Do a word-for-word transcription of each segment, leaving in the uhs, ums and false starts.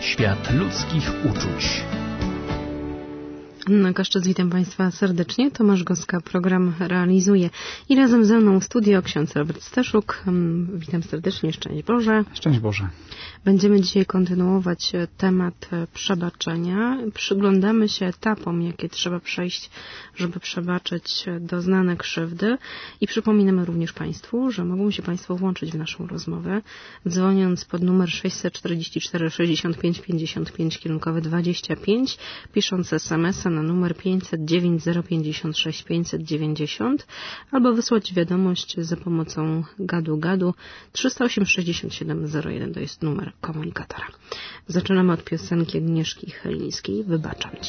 Świat ludzkich uczuć. Anna Kaszczyc, witam Państwa serdecznie. Tomasz Goska program realizuje. I razem ze mną w studio ksiądz Robert Staszuk. Witam serdecznie, szczęść Boże. Szczęść Boże. Będziemy dzisiaj kontynuować temat przebaczenia. Przyglądamy się etapom, jakie trzeba przejść, żeby przebaczyć doznane krzywdy. I przypominamy również Państwu, że mogą się Państwo włączyć w naszą rozmowę, dzwoniąc pod numer sześćset czterdzieści cztery sześćdziesiąt pięć pięćdziesiąt pięć, kierunkowy dwadzieścia pięć, pisząc es em es a na numer pięćset dziewięć zero pięćdziesiąt sześć pięćset dziewięćdziesiąt, albo wysłać wiadomość za pomocą gadu gadu trzysta osiem sześćdziesiąt siedem zero jeden, to jest numer komunikatora. Zaczynamy od piosenki Agnieszki Chylińskiej Wybaczam Ci.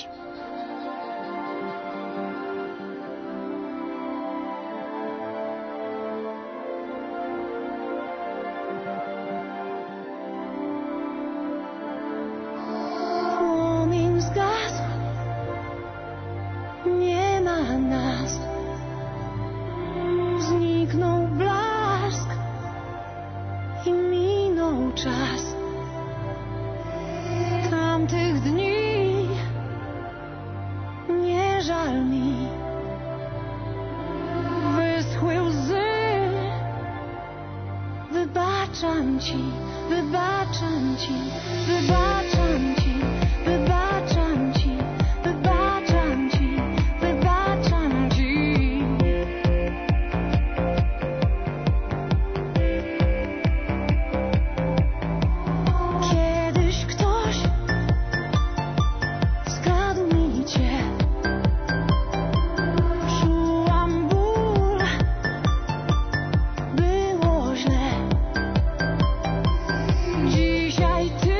Wybaczam ci, wybaczam ci, wybaczam ci, wybaczam ci, wybaczam ci, wybaczam ci. Kiedyś ktoś skradł mi cię, czułam ból, było źle. Dzisiaj ty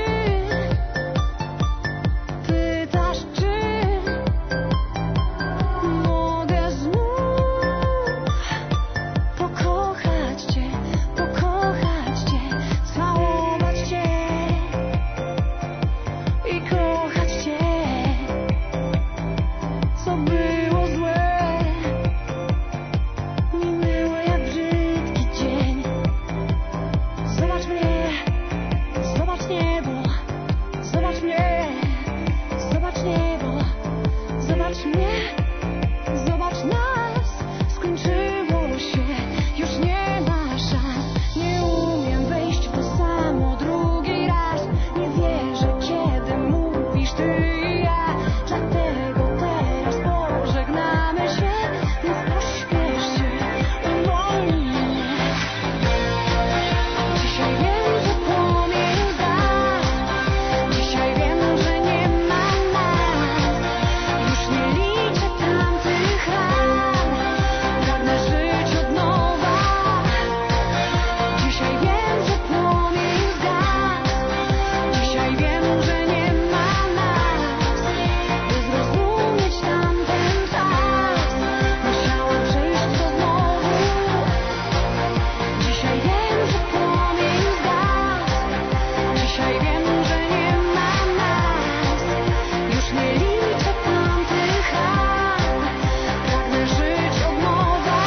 pytasz, czy mogę znów pokochać cię, pokochać cię, całować cię i kochać cię, co było złe, minęło jak brzydki dzień. Zobacz mnie, zobacz niebo, zobacz mnie, zobacz niebo, zobacz mnie, zobacz nas, skończyło się, już nie ma szans, nie umiem wejść w to samo drugi raz, nie wierzę, kiedy mówisz ty i ja, dlatego teraz pożegnamy się, więc pośpiesz się, uwolnij mnie. Dzisiaj wiem, że płomień zgasł, dzisiaj wiem, że nie ma nas, już nie liczę tamtych ran, pragnę żyć od nowa. Dzisiaj wiem, że płomień zgasł, dzisiaj wiem, że nie ma nas, by zrozumieć tamten czas, musiałam przejść to znowu. Dzisiaj wiem, że płomień zgasł, dzisiaj wiem, że nie ma nas, już nie liczę tamtych ran, pragnę żyć od nowa.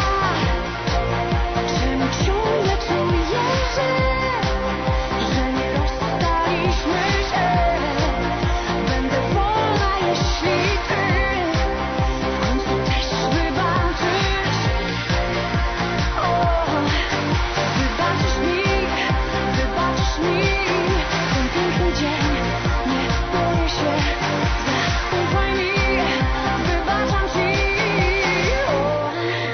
Czemu ciągle czuję, że, że nie rozstaliśmy się, będę wolna, jeśli ty w końcu też wybaczysz. O, wybaczysz mi, wybaczysz mi ten piękny dzień, nie boję się, zaufaj mi, wybaczam ci. O.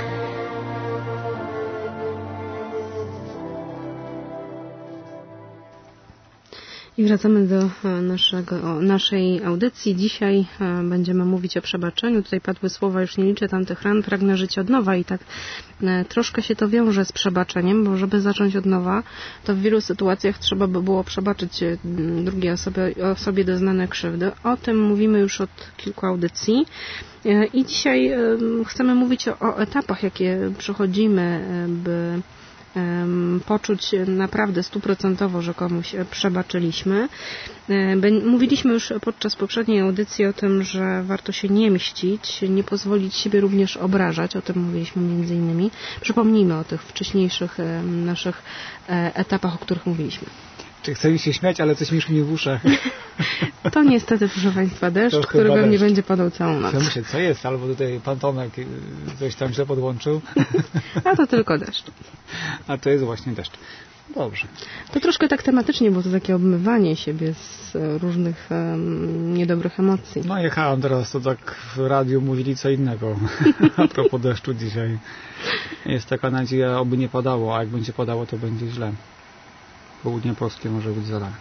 I wracamy do e, naszego, o, naszej audycji. Dzisiaj e, będziemy mówić o przebaczeniu. Tutaj padły słowa, już nie liczę tamtych ran, pragnę żyć od nowa i tak e, troszkę się to wiąże z przebaczeniem, bo żeby zacząć od nowa, to w wielu sytuacjach trzeba by było przebaczyć e, drugiej osobie, osobie doznane krzywdy. O tym mówimy już od kilku audycji. E, I dzisiaj e, chcemy mówić o, o etapach, jakie przechodzimy, e, by poczuć naprawdę stuprocentowo, że komuś przebaczyliśmy. Mówiliśmy już podczas poprzedniej audycji o tym, że warto się nie mścić, nie pozwolić siebie również obrażać. O tym mówiliśmy między innymi. Przypomnijmy o tych wcześniejszych naszych etapach, o których mówiliśmy. Czy chcę mi się śmiać, ale coś mi szumi w uszach. To niestety, proszę Państwa, deszcz, To który chyba pewnie deszcz. będzie padał całą noc. Ja myślę, co jest? Albo tutaj pan Tomek y, coś tam źle podłączył. A to tylko deszcz. A to jest właśnie deszcz. Dobrze. To troszkę tak tematycznie, bo to takie obmywanie siebie z e, różnych em, niedobrych emocji. No jechałem teraz, to tak w radiu mówili co innego. A propos deszczu dzisiaj. Jest taka nadzieja, oby nie padało, a jak będzie padało, to będzie źle. Południe Polskie może być zalane.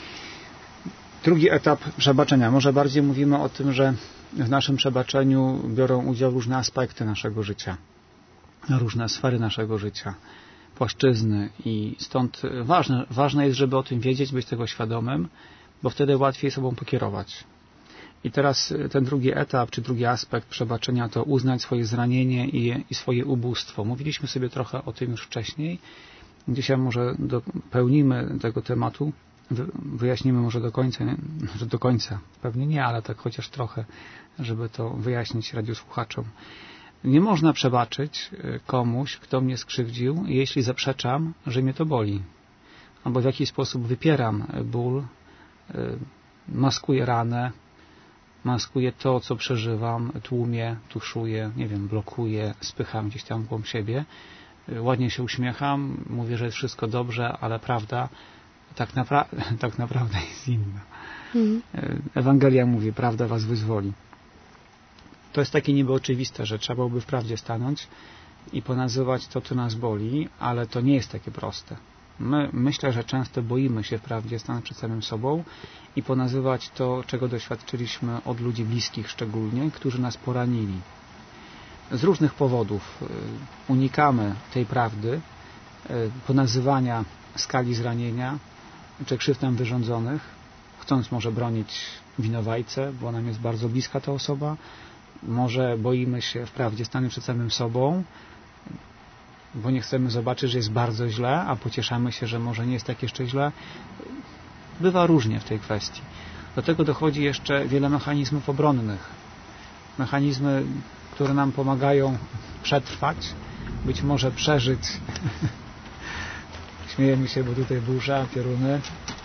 Drugi etap przebaczenia. Może bardziej mówimy o tym, że w naszym przebaczeniu biorą udział różne aspekty naszego życia. Różne sfery naszego życia. Płaszczyzny i stąd ważne, ważne jest, żeby o tym wiedzieć, być tego świadomym, bo wtedy łatwiej sobą pokierować. I teraz ten drugi etap, czy drugi aspekt przebaczenia to uznać swoje zranienie i, i swoje ubóstwo. Mówiliśmy sobie trochę o tym już wcześniej. Dzisiaj może dopełnimy tego tematu, wyjaśnimy może do końca, nie? Że do końca, pewnie nie, ale tak chociaż trochę, żeby to wyjaśnić radiosłuchaczom. Nie można przebaczyć komuś, kto mnie skrzywdził, jeśli zaprzeczam, że mnie to boli. Albo w jakiś sposób wypieram ból, maskuję ranę, maskuję to, co przeżywam, tłumię, tuszuję, nie wiem, blokuję, spycham gdzieś tam w głąb siebie. Ładnie się uśmiecham, mówię, że jest wszystko dobrze, ale prawda tak, napra- tak naprawdę jest inna. Mhm. Ewangelia mówi, prawda was wyzwoli. To jest takie niby oczywiste, że trzeba byłoby w prawdzie stanąć i ponazywać to, co nas boli, ale to nie jest takie proste. My, myślę, że często boimy się w prawdzie stanąć przed samym sobą i ponazywać to, czego doświadczyliśmy od ludzi bliskich szczególnie, którzy nas poranili. Z różnych powodów unikamy tej prawdy, ponazywania skali zranienia czy krzywd nam wyrządzonych, chcąc może bronić winowajcę, bo nam jest bardzo bliska ta osoba. Może boimy się wprawdzie stanąć przed samym sobą, bo nie chcemy zobaczyć, że jest bardzo źle, a pocieszamy się, że może nie jest tak jeszcze źle. Bywa różnie w tej kwestii. Do tego dochodzi jeszcze wiele mechanizmów obronnych. Mechanizmy, które nam pomagają przetrwać, być może przeżyć. Śmiejemy się, bo tutaj burza, pioruny.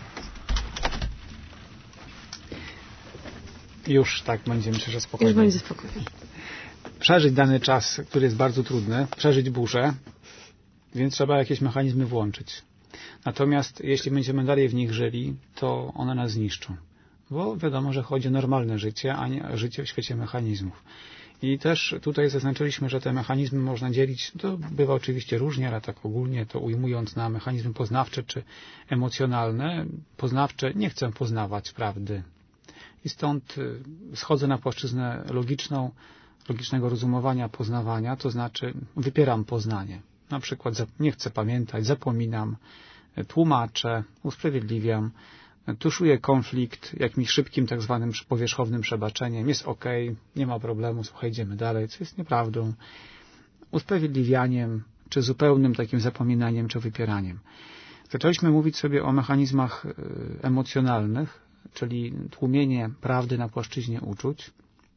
Już tak będzie, myślę, że spokojnie. Już będzie spokojnie. Przeżyć dany czas, który jest bardzo trudny, przeżyć burzę, więc trzeba jakieś mechanizmy włączyć. Natomiast jeśli będziemy dalej w nich żyli, to one nas zniszczą. Bo wiadomo, że chodzi o normalne życie, a nie życie w świecie mechanizmów. I też tutaj zaznaczyliśmy, że te mechanizmy można dzielić, to bywa oczywiście różnie, ale tak ogólnie to ujmując na mechanizmy poznawcze czy emocjonalne. Poznawcze nie chcę poznawać prawdy. I stąd schodzę na płaszczyznę logiczną, logicznego rozumowania, poznawania, to znaczy wypieram poznanie. Na przykład nie chcę pamiętać, zapominam, tłumaczę, usprawiedliwiam, tuszuję konflikt jakimś szybkim, tak zwanym powierzchownym przebaczeniem. Jest okej, nie ma problemu, słuchaj, idziemy dalej, co jest nieprawdą. Usprawiedliwianiem, czy zupełnym takim zapominaniem, czy wypieraniem. Zaczęliśmy mówić sobie o mechanizmach emocjonalnych, czyli tłumienie prawdy na płaszczyźnie uczuć,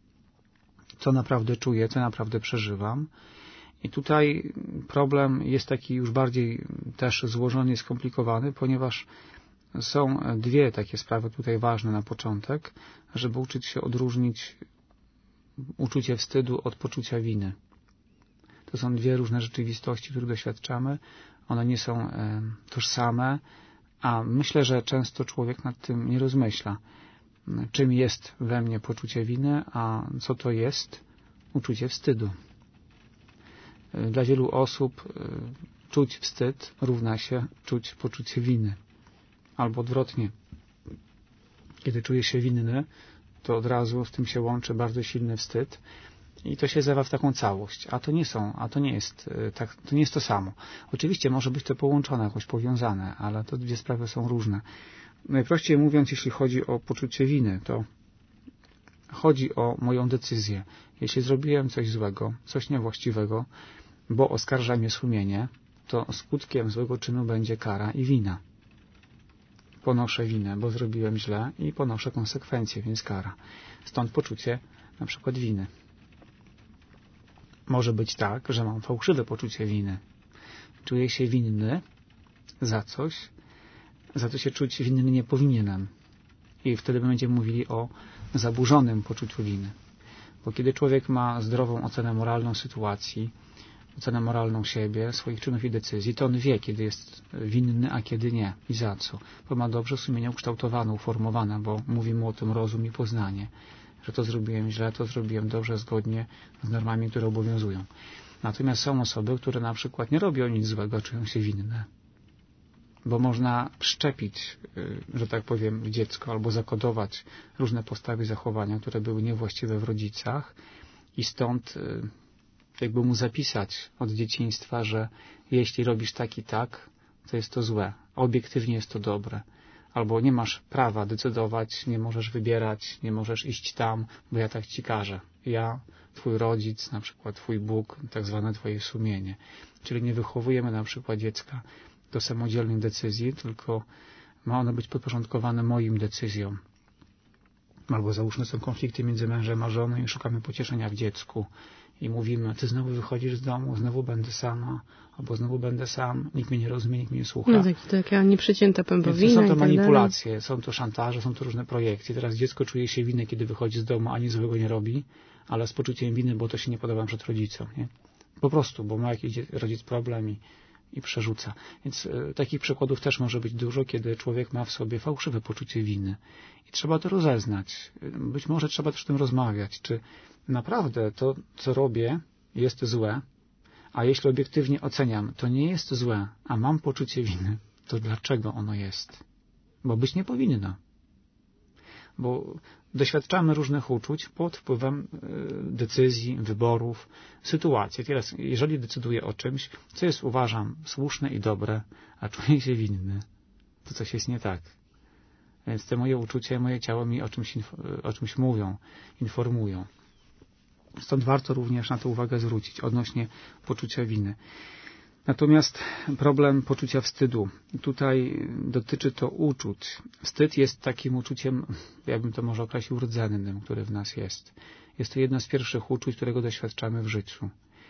co naprawdę czuję, co naprawdę przeżywam. I tutaj problem jest taki już bardziej też złożony i skomplikowany, ponieważ są dwie takie sprawy tutaj ważne na początek, żeby uczyć się odróżnić uczucie wstydu od poczucia winy. To są dwie różne rzeczywistości, których doświadczamy. One nie są e, tożsame, a myślę, że często człowiek nad tym nie rozmyśla. Czym jest we mnie poczucie winy, a co to jest uczucie wstydu. Dla wielu osób czuć wstyd równa się czuć poczucie winy. Albo odwrotnie. Kiedy czuję się winny, to od razu z tym się łączy bardzo silny wstyd i to się zlewa w taką całość. A to nie są, a to nie jest tak, to nie jest to samo. Oczywiście może być to połączone, jakoś powiązane, ale to dwie sprawy są różne. Najprościej mówiąc, jeśli chodzi o poczucie winy, to chodzi o moją decyzję. Jeśli zrobiłem coś złego, coś niewłaściwego, bo oskarża mnie sumienie, to skutkiem złego czynu będzie kara i wina. Ponoszę winę, bo zrobiłem źle i ponoszę konsekwencje, więc kara. Stąd poczucie na przykład winy. Może być tak, że mam fałszywe poczucie winy. Czuję się winny za coś, za to się czuć winny nie powinienem. I wtedy będziemy mówili o zaburzonym poczuciu winy. Bo kiedy człowiek ma zdrową ocenę moralną sytuacji, ocenę moralną siebie, swoich czynów i decyzji, to on wie, kiedy jest winny, a kiedy nie i za co. Bo ma dobrze sumienie ukształtowane, uformowane, bo mówi mu o tym rozum i poznanie, że to zrobiłem źle, to zrobiłem dobrze, zgodnie z normami, które obowiązują. Natomiast są osoby, które na przykład nie robią nic złego, czują się winne. Bo można wszczepić, że tak powiem, w dziecko albo zakodować różne postawy i zachowania, które były niewłaściwe w rodzicach i stąd jakby mu zapisać od dzieciństwa, że jeśli robisz tak i tak, to jest to złe. Obiektywnie jest to dobre. Albo nie masz prawa decydować, nie możesz wybierać, nie możesz iść tam, bo ja tak ci każę. Ja, twój rodzic, na przykład twój Bóg, tak zwane twoje sumienie. Czyli nie wychowujemy na przykład dziecka do samodzielnych decyzji, tylko ma ono być podporządkowane moim decyzjom. Albo załóżmy, są konflikty między mężem a żoną i szukamy pocieszenia w dziecku. I mówimy, ty znowu wychodzisz z domu, znowu będę sama, albo znowu będę sam, nikt mnie nie rozumie, nikt mnie nie słucha. No tak, taka nieprzecięta pępowina. Są to i manipulacje, tak są to szantaże, są to różne projekcje. Teraz dziecko czuje się winne, kiedy wychodzi z domu, a nic złego nie robi, ale z poczuciem winy, bo to się nie podoba przed rodzicom. Nie? Po prostu, bo ma jakiś rodzic problem i, i przerzuca. Więc y, takich przykładów też może być dużo, kiedy człowiek ma w sobie fałszywe poczucie winy. I trzeba to rozeznać. Być może trzeba też o tym rozmawiać, czy naprawdę to, co robię, jest złe, a jeśli obiektywnie oceniam, to nie jest złe, a mam poczucie winy, to dlaczego ono jest? Bo być nie powinno. Bo doświadczamy różnych uczuć pod wpływem decyzji, wyborów, sytuacji. Teraz, jeżeli decyduję o czymś, co jest, uważam, słuszne i dobre, a czuję się winny, to coś jest nie tak. Więc te moje uczucia, moje ciało mi o czymś, o czymś mówią, informują. Stąd warto również na to uwagę zwrócić odnośnie poczucia winy. Natomiast problem poczucia wstydu. Tutaj dotyczy to uczuć. Wstyd jest takim uczuciem, ja bym to może określił, rdzennym, które w nas jest. Jest to jedno z pierwszych uczuć, którego doświadczamy w życiu.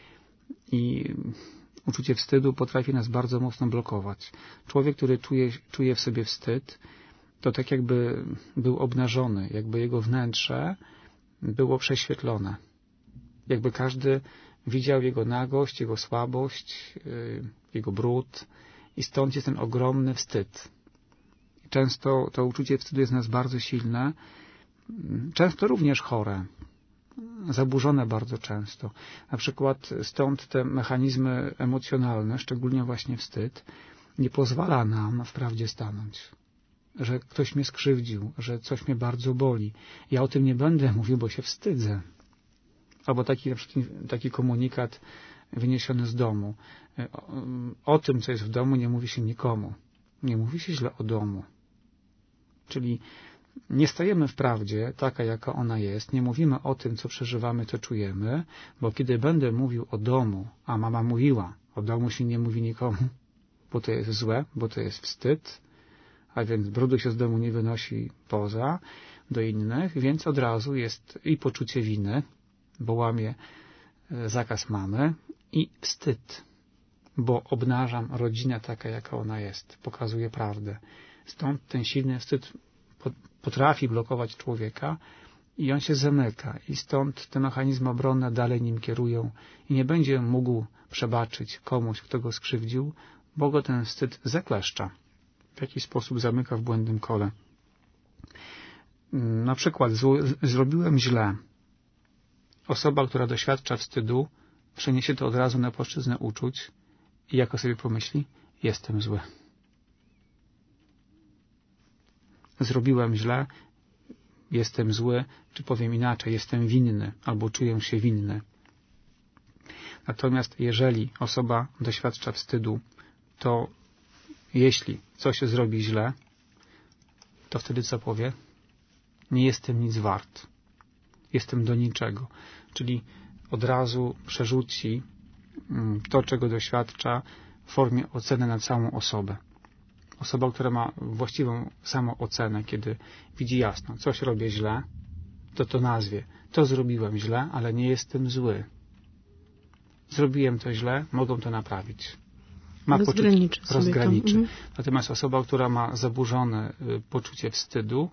I uczucie wstydu potrafi nas bardzo mocno blokować. Człowiek, który czuje, czuje w sobie wstyd, to tak jakby był obnażony, jakby jego wnętrze było prześwietlone. Jakby każdy widział jego nagość, jego słabość, jego brud i stąd jest ten ogromny wstyd. Często to uczucie wstydu jest w nas bardzo silne, często również chore, zaburzone bardzo często. Na przykład stąd te mechanizmy emocjonalne, szczególnie właśnie wstyd, nie pozwala nam w prawdzie stanąć. Że ktoś mnie skrzywdził, że coś mnie bardzo boli. Ja o tym nie będę mówił, bo się wstydzę. Albo taki, na przykład, taki komunikat wyniesiony z domu. O, o tym, co jest w domu, nie mówi się nikomu. Nie mówi się źle o domu. Czyli nie stajemy w prawdzie taka, jaka ona jest. Nie mówimy o tym, co przeżywamy, co czujemy, bo kiedy będę mówił o domu, a mama mówiła, o domu się nie mówi nikomu, bo to jest złe, bo to jest wstyd, a więc brudu się z domu nie wynosi poza, do innych, więc od razu jest i poczucie winy, bo łamie zakaz mamy, i wstyd, bo obnażam rodzinę taka, jaka ona jest, pokazuje prawdę. Stąd ten silny wstyd potrafi blokować człowieka i on się zamyka i stąd te mechanizmy obronne dalej nim kierują i nie będzie mógł przebaczyć komuś, kto go skrzywdził, bo go ten wstyd zakleszcza. W jakiś sposób zamyka w błędnym kole. Na przykład zrobiłem źle. Osoba, która doświadcza wstydu, przeniesie to od razu na płaszczyznę uczuć i jako sobie pomyśli, jestem zły. Zrobiłem źle, jestem zły, czy powiem inaczej, jestem winny, albo czuję się winny. Natomiast jeżeli osoba doświadcza wstydu, to jeśli coś się zrobi źle, to wtedy co powie? Nie jestem nic wart. Jestem do niczego. Czyli od razu przerzuci to, czego doświadcza, w formie oceny na całą osobę. Osoba, która ma właściwą samoocenę, kiedy widzi jasno, coś robię źle, to to nazwie. To zrobiłem źle, ale nie jestem zły. Zrobiłem to źle, mogą to naprawić. ma rozgraniczy poczucie, sobie rozgraniczy. to. Mhm. Natomiast osoba, która ma zaburzone y, poczucie wstydu,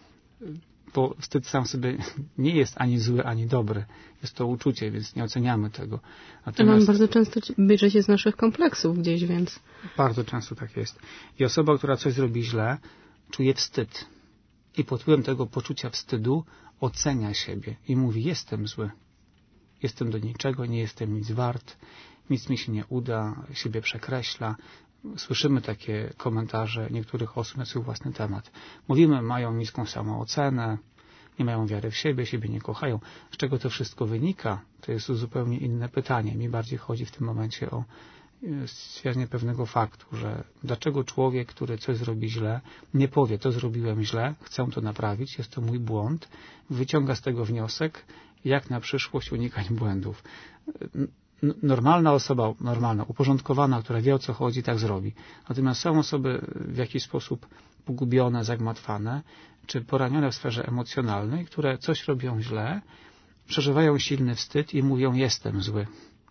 bo wstyd sam sobie nie jest ani zły, ani dobry. Jest to uczucie, więc nie oceniamy tego. Ale on bardzo często bierze się z naszych kompleksów gdzieś, więc... Bardzo często tak jest. I osoba, która coś zrobi źle, czuje wstyd. I pod wpływem tego poczucia wstydu ocenia siebie i mówi, jestem zły. Jestem do niczego, nie jestem nic wart, nic mi się nie uda, siebie przekreśla. Słyszymy takie komentarze niektórych osób na swój własny temat. Mówimy, mają niską samoocenę, nie mają wiary w siebie, siebie nie kochają. Z czego to wszystko wynika? To jest zupełnie inne pytanie. Mi bardziej chodzi w tym momencie o stwierdzenie pewnego faktu, że dlaczego człowiek, który coś zrobi źle, nie powie, to zrobiłem źle, chcę to naprawić, jest to mój błąd, wyciąga z tego wniosek, jak na przyszłość unikać błędów. Normalna osoba, normalna, uporządkowana, która wie, o co chodzi, tak zrobi. Natomiast są osoby w jakiś sposób pogubione, zagmatwane, czy poranione w sferze emocjonalnej, które coś robią źle, przeżywają silny wstyd i mówią, jestem zły.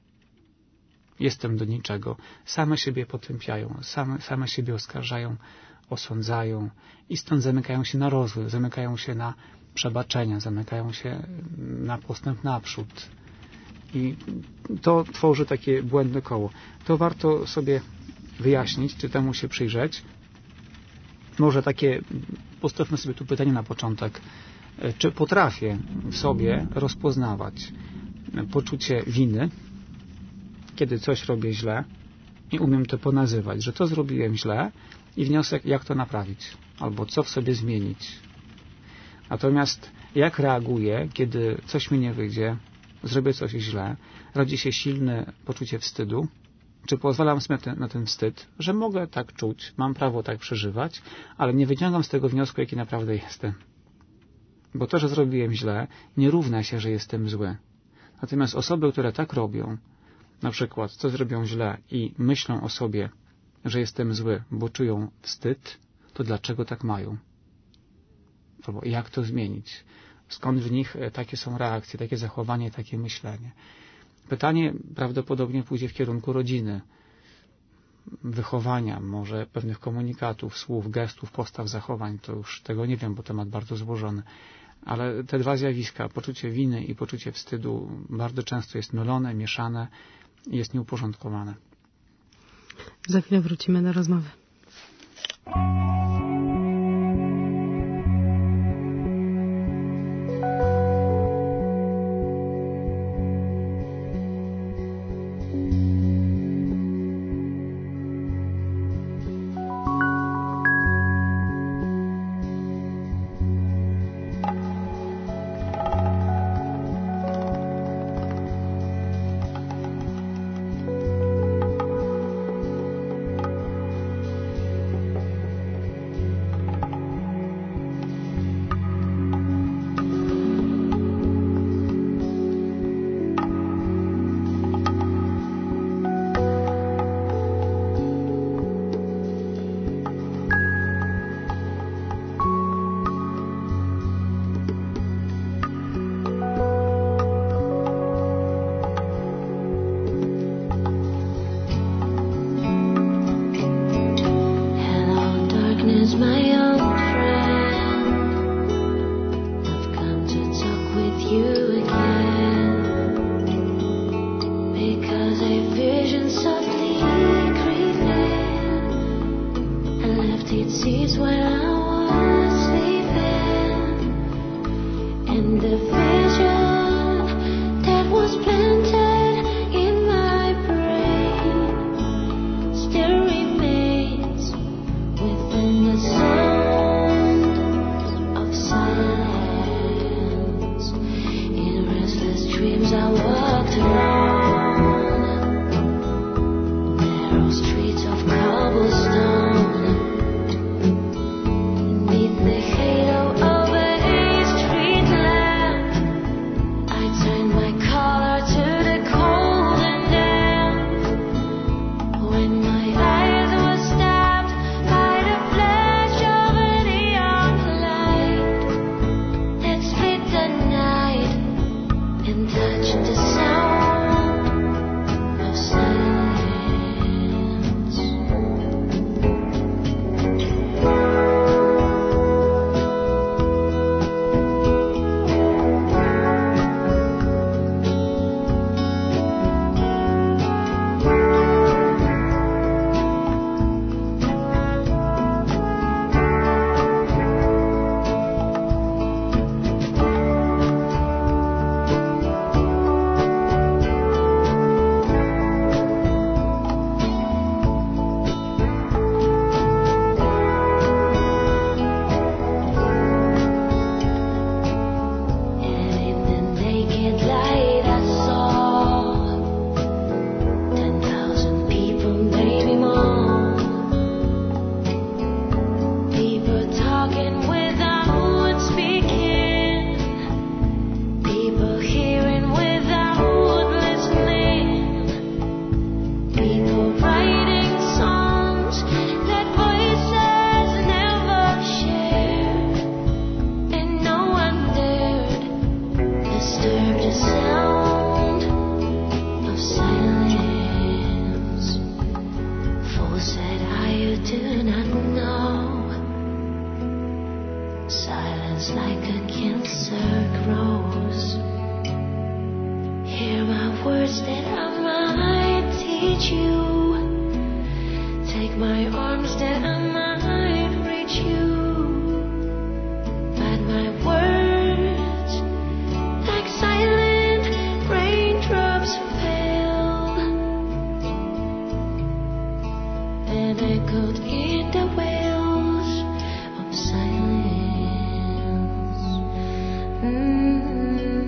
Jestem do niczego. Same siebie potępiają, same, same siebie oskarżają, osądzają i stąd zamykają się na rozwój, zamykają się na przebaczenia, zamykają się na postęp naprzód. I to tworzy takie błędne koło. To warto sobie wyjaśnić, czy temu się przyjrzeć. Może takie, postawmy sobie tu pytanie na początek. Czy potrafię w sobie rozpoznawać poczucie winy, kiedy coś robię źle i umiem to ponazywać, że to zrobiłem źle i wniosek, jak to naprawić, albo co w sobie zmienić. Natomiast jak reaguję, kiedy coś mi nie wyjdzie, zrobię coś źle, rodzi się silne poczucie wstydu, czy pozwalam sobie na ten, na ten wstyd, że mogę tak czuć, mam prawo tak przeżywać, ale nie wyciągam z tego wniosku, jaki naprawdę jestem. Bo to, że zrobiłem źle, nie równa się, że jestem zły. Natomiast osoby, które tak robią, na przykład co zrobią źle i myślą o sobie, że jestem zły, bo czują wstyd, to dlaczego tak mają? Albo jak to zmienić? Skąd w nich takie są reakcje, takie zachowanie, takie myślenie? Pytanie prawdopodobnie pójdzie w kierunku rodziny, wychowania, może pewnych komunikatów, słów, gestów, postaw, zachowań. To już tego nie wiem, bo temat bardzo złożony. Ale te dwa zjawiska, poczucie winy i poczucie wstydu, bardzo często jest mylone, mieszane i jest nieuporządkowane. Za chwilę wrócimy do rozmowy. silence like a cancer grows. Hear my words that I might teach you. Take my arms that I might reach you. But my words, like silent raindrops, fell and echoed in the wells of silence. Mm-hmm.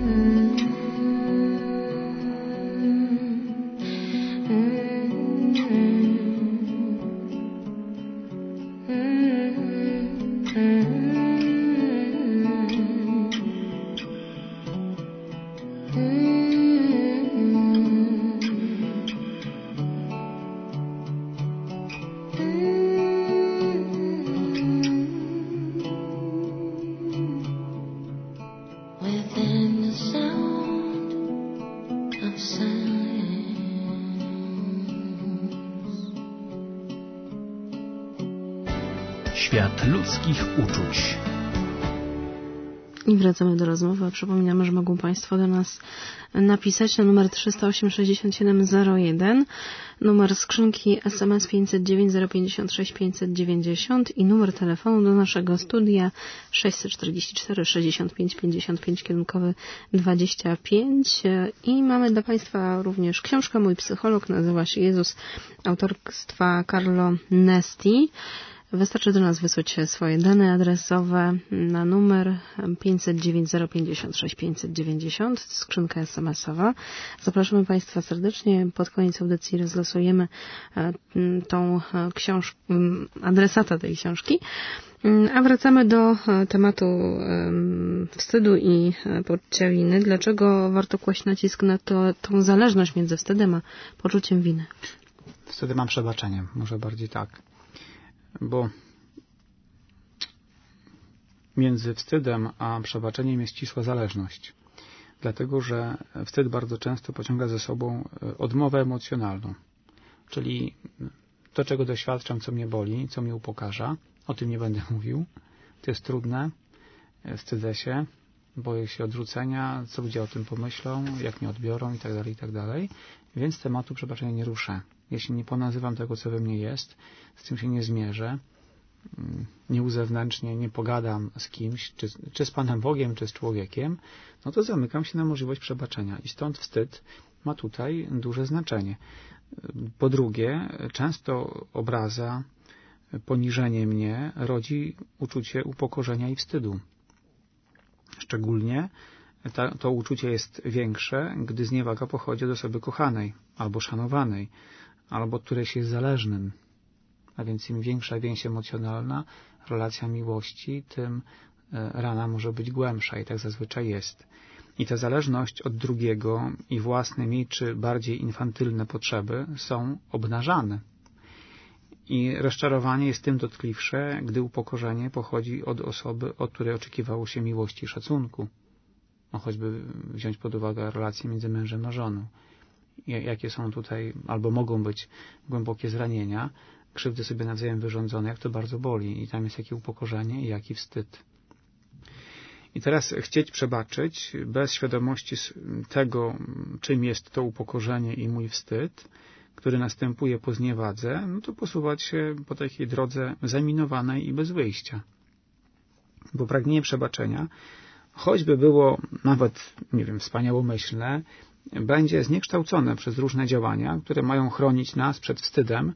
Within the sound of silence. Świat ludzkich uczuć. I wracamy do rozmowy. Przypominamy, że mogą Państwo do nas napisać na numer trzysta osiem sześćdziesiąt siedem zero jeden, numer skrzynki S M S pięćset dziewięć zero pięćdziesiąt sześć pięćset dziewięćdziesiąt i numer telefonu do naszego studia sześćset czterdzieści cztery sześćdziesiąt pięć pięćdziesiąt pięć kierunkowy dwadzieścia pięć. I mamy dla Państwa również książkę Mój psycholog, nazywa się Jezus, autorstwa Carlo Nesti. Wystarczy do nas wysłać swoje dane adresowe na numer pięćset dziewięć zero pięćdziesiąt sześć pięćset dziewięćdziesiąt, skrzynka es em esowa. Zapraszamy Państwa serdecznie. Pod koniec audycji rozlosujemy tą książkę, adresata tej książki. A wracamy do tematu wstydu i poczucia winy. Dlaczego warto kłaść nacisk na to, tą zależność między wstydem a poczuciem winy? Wtedy mam przebaczeniem, może bardziej tak. Bo między wstydem a przebaczeniem jest ścisła zależność. Dlatego, że wstyd bardzo często pociąga ze sobą odmowę emocjonalną. Czyli to, czego doświadczam, co mnie boli, co mnie upokarza, o tym nie będę mówił. To jest trudne, wstydzę się, boję się odrzucenia, co ludzie o tym pomyślą, jak mnie odbiorą itd., itd. Więc tematu przebaczenia nie ruszę. Jeśli nie ponazywam tego, co we mnie jest, z tym się nie zmierzę, nie uzewnętrznię, nie pogadam z kimś, czy, czy z Panem Bogiem, czy z człowiekiem, no to zamykam się na możliwość przebaczenia. I stąd wstyd ma tutaj duże znaczenie. Po drugie, często obraza, poniżenie mnie rodzi uczucie upokorzenia i wstydu. Szczególnie ta, to uczucie jest większe, gdy zniewaga pochodzi od osoby kochanej albo szanowanej, albo od której się jest zależnym. A więc im większa więź emocjonalna, relacja miłości, tym rana może być głębsza i tak zazwyczaj jest. I ta zależność od drugiego i własne mniej czy bardziej infantylne potrzeby są obnażane. I rozczarowanie jest tym dotkliwsze, gdy upokorzenie pochodzi od osoby, od której oczekiwało się miłości i szacunku. No choćby wziąć pod uwagę relacje między mężem a żoną. Jakie są tutaj, albo mogą być głębokie zranienia, krzywdy sobie nawzajem wyrządzone, jak to bardzo boli. I tam jest jakie upokorzenie i jaki wstyd. I teraz chcieć przebaczyć bez świadomości tego, czym jest to upokorzenie i mój wstyd, który następuje po zniewadze, no to posuwać się po takiej drodze zaminowanej i bez wyjścia. Bo pragnienie przebaczenia, choćby było nawet, nie wiem, wspaniałomyślne, będzie zniekształcone przez różne działania, które mają chronić nas przed wstydem,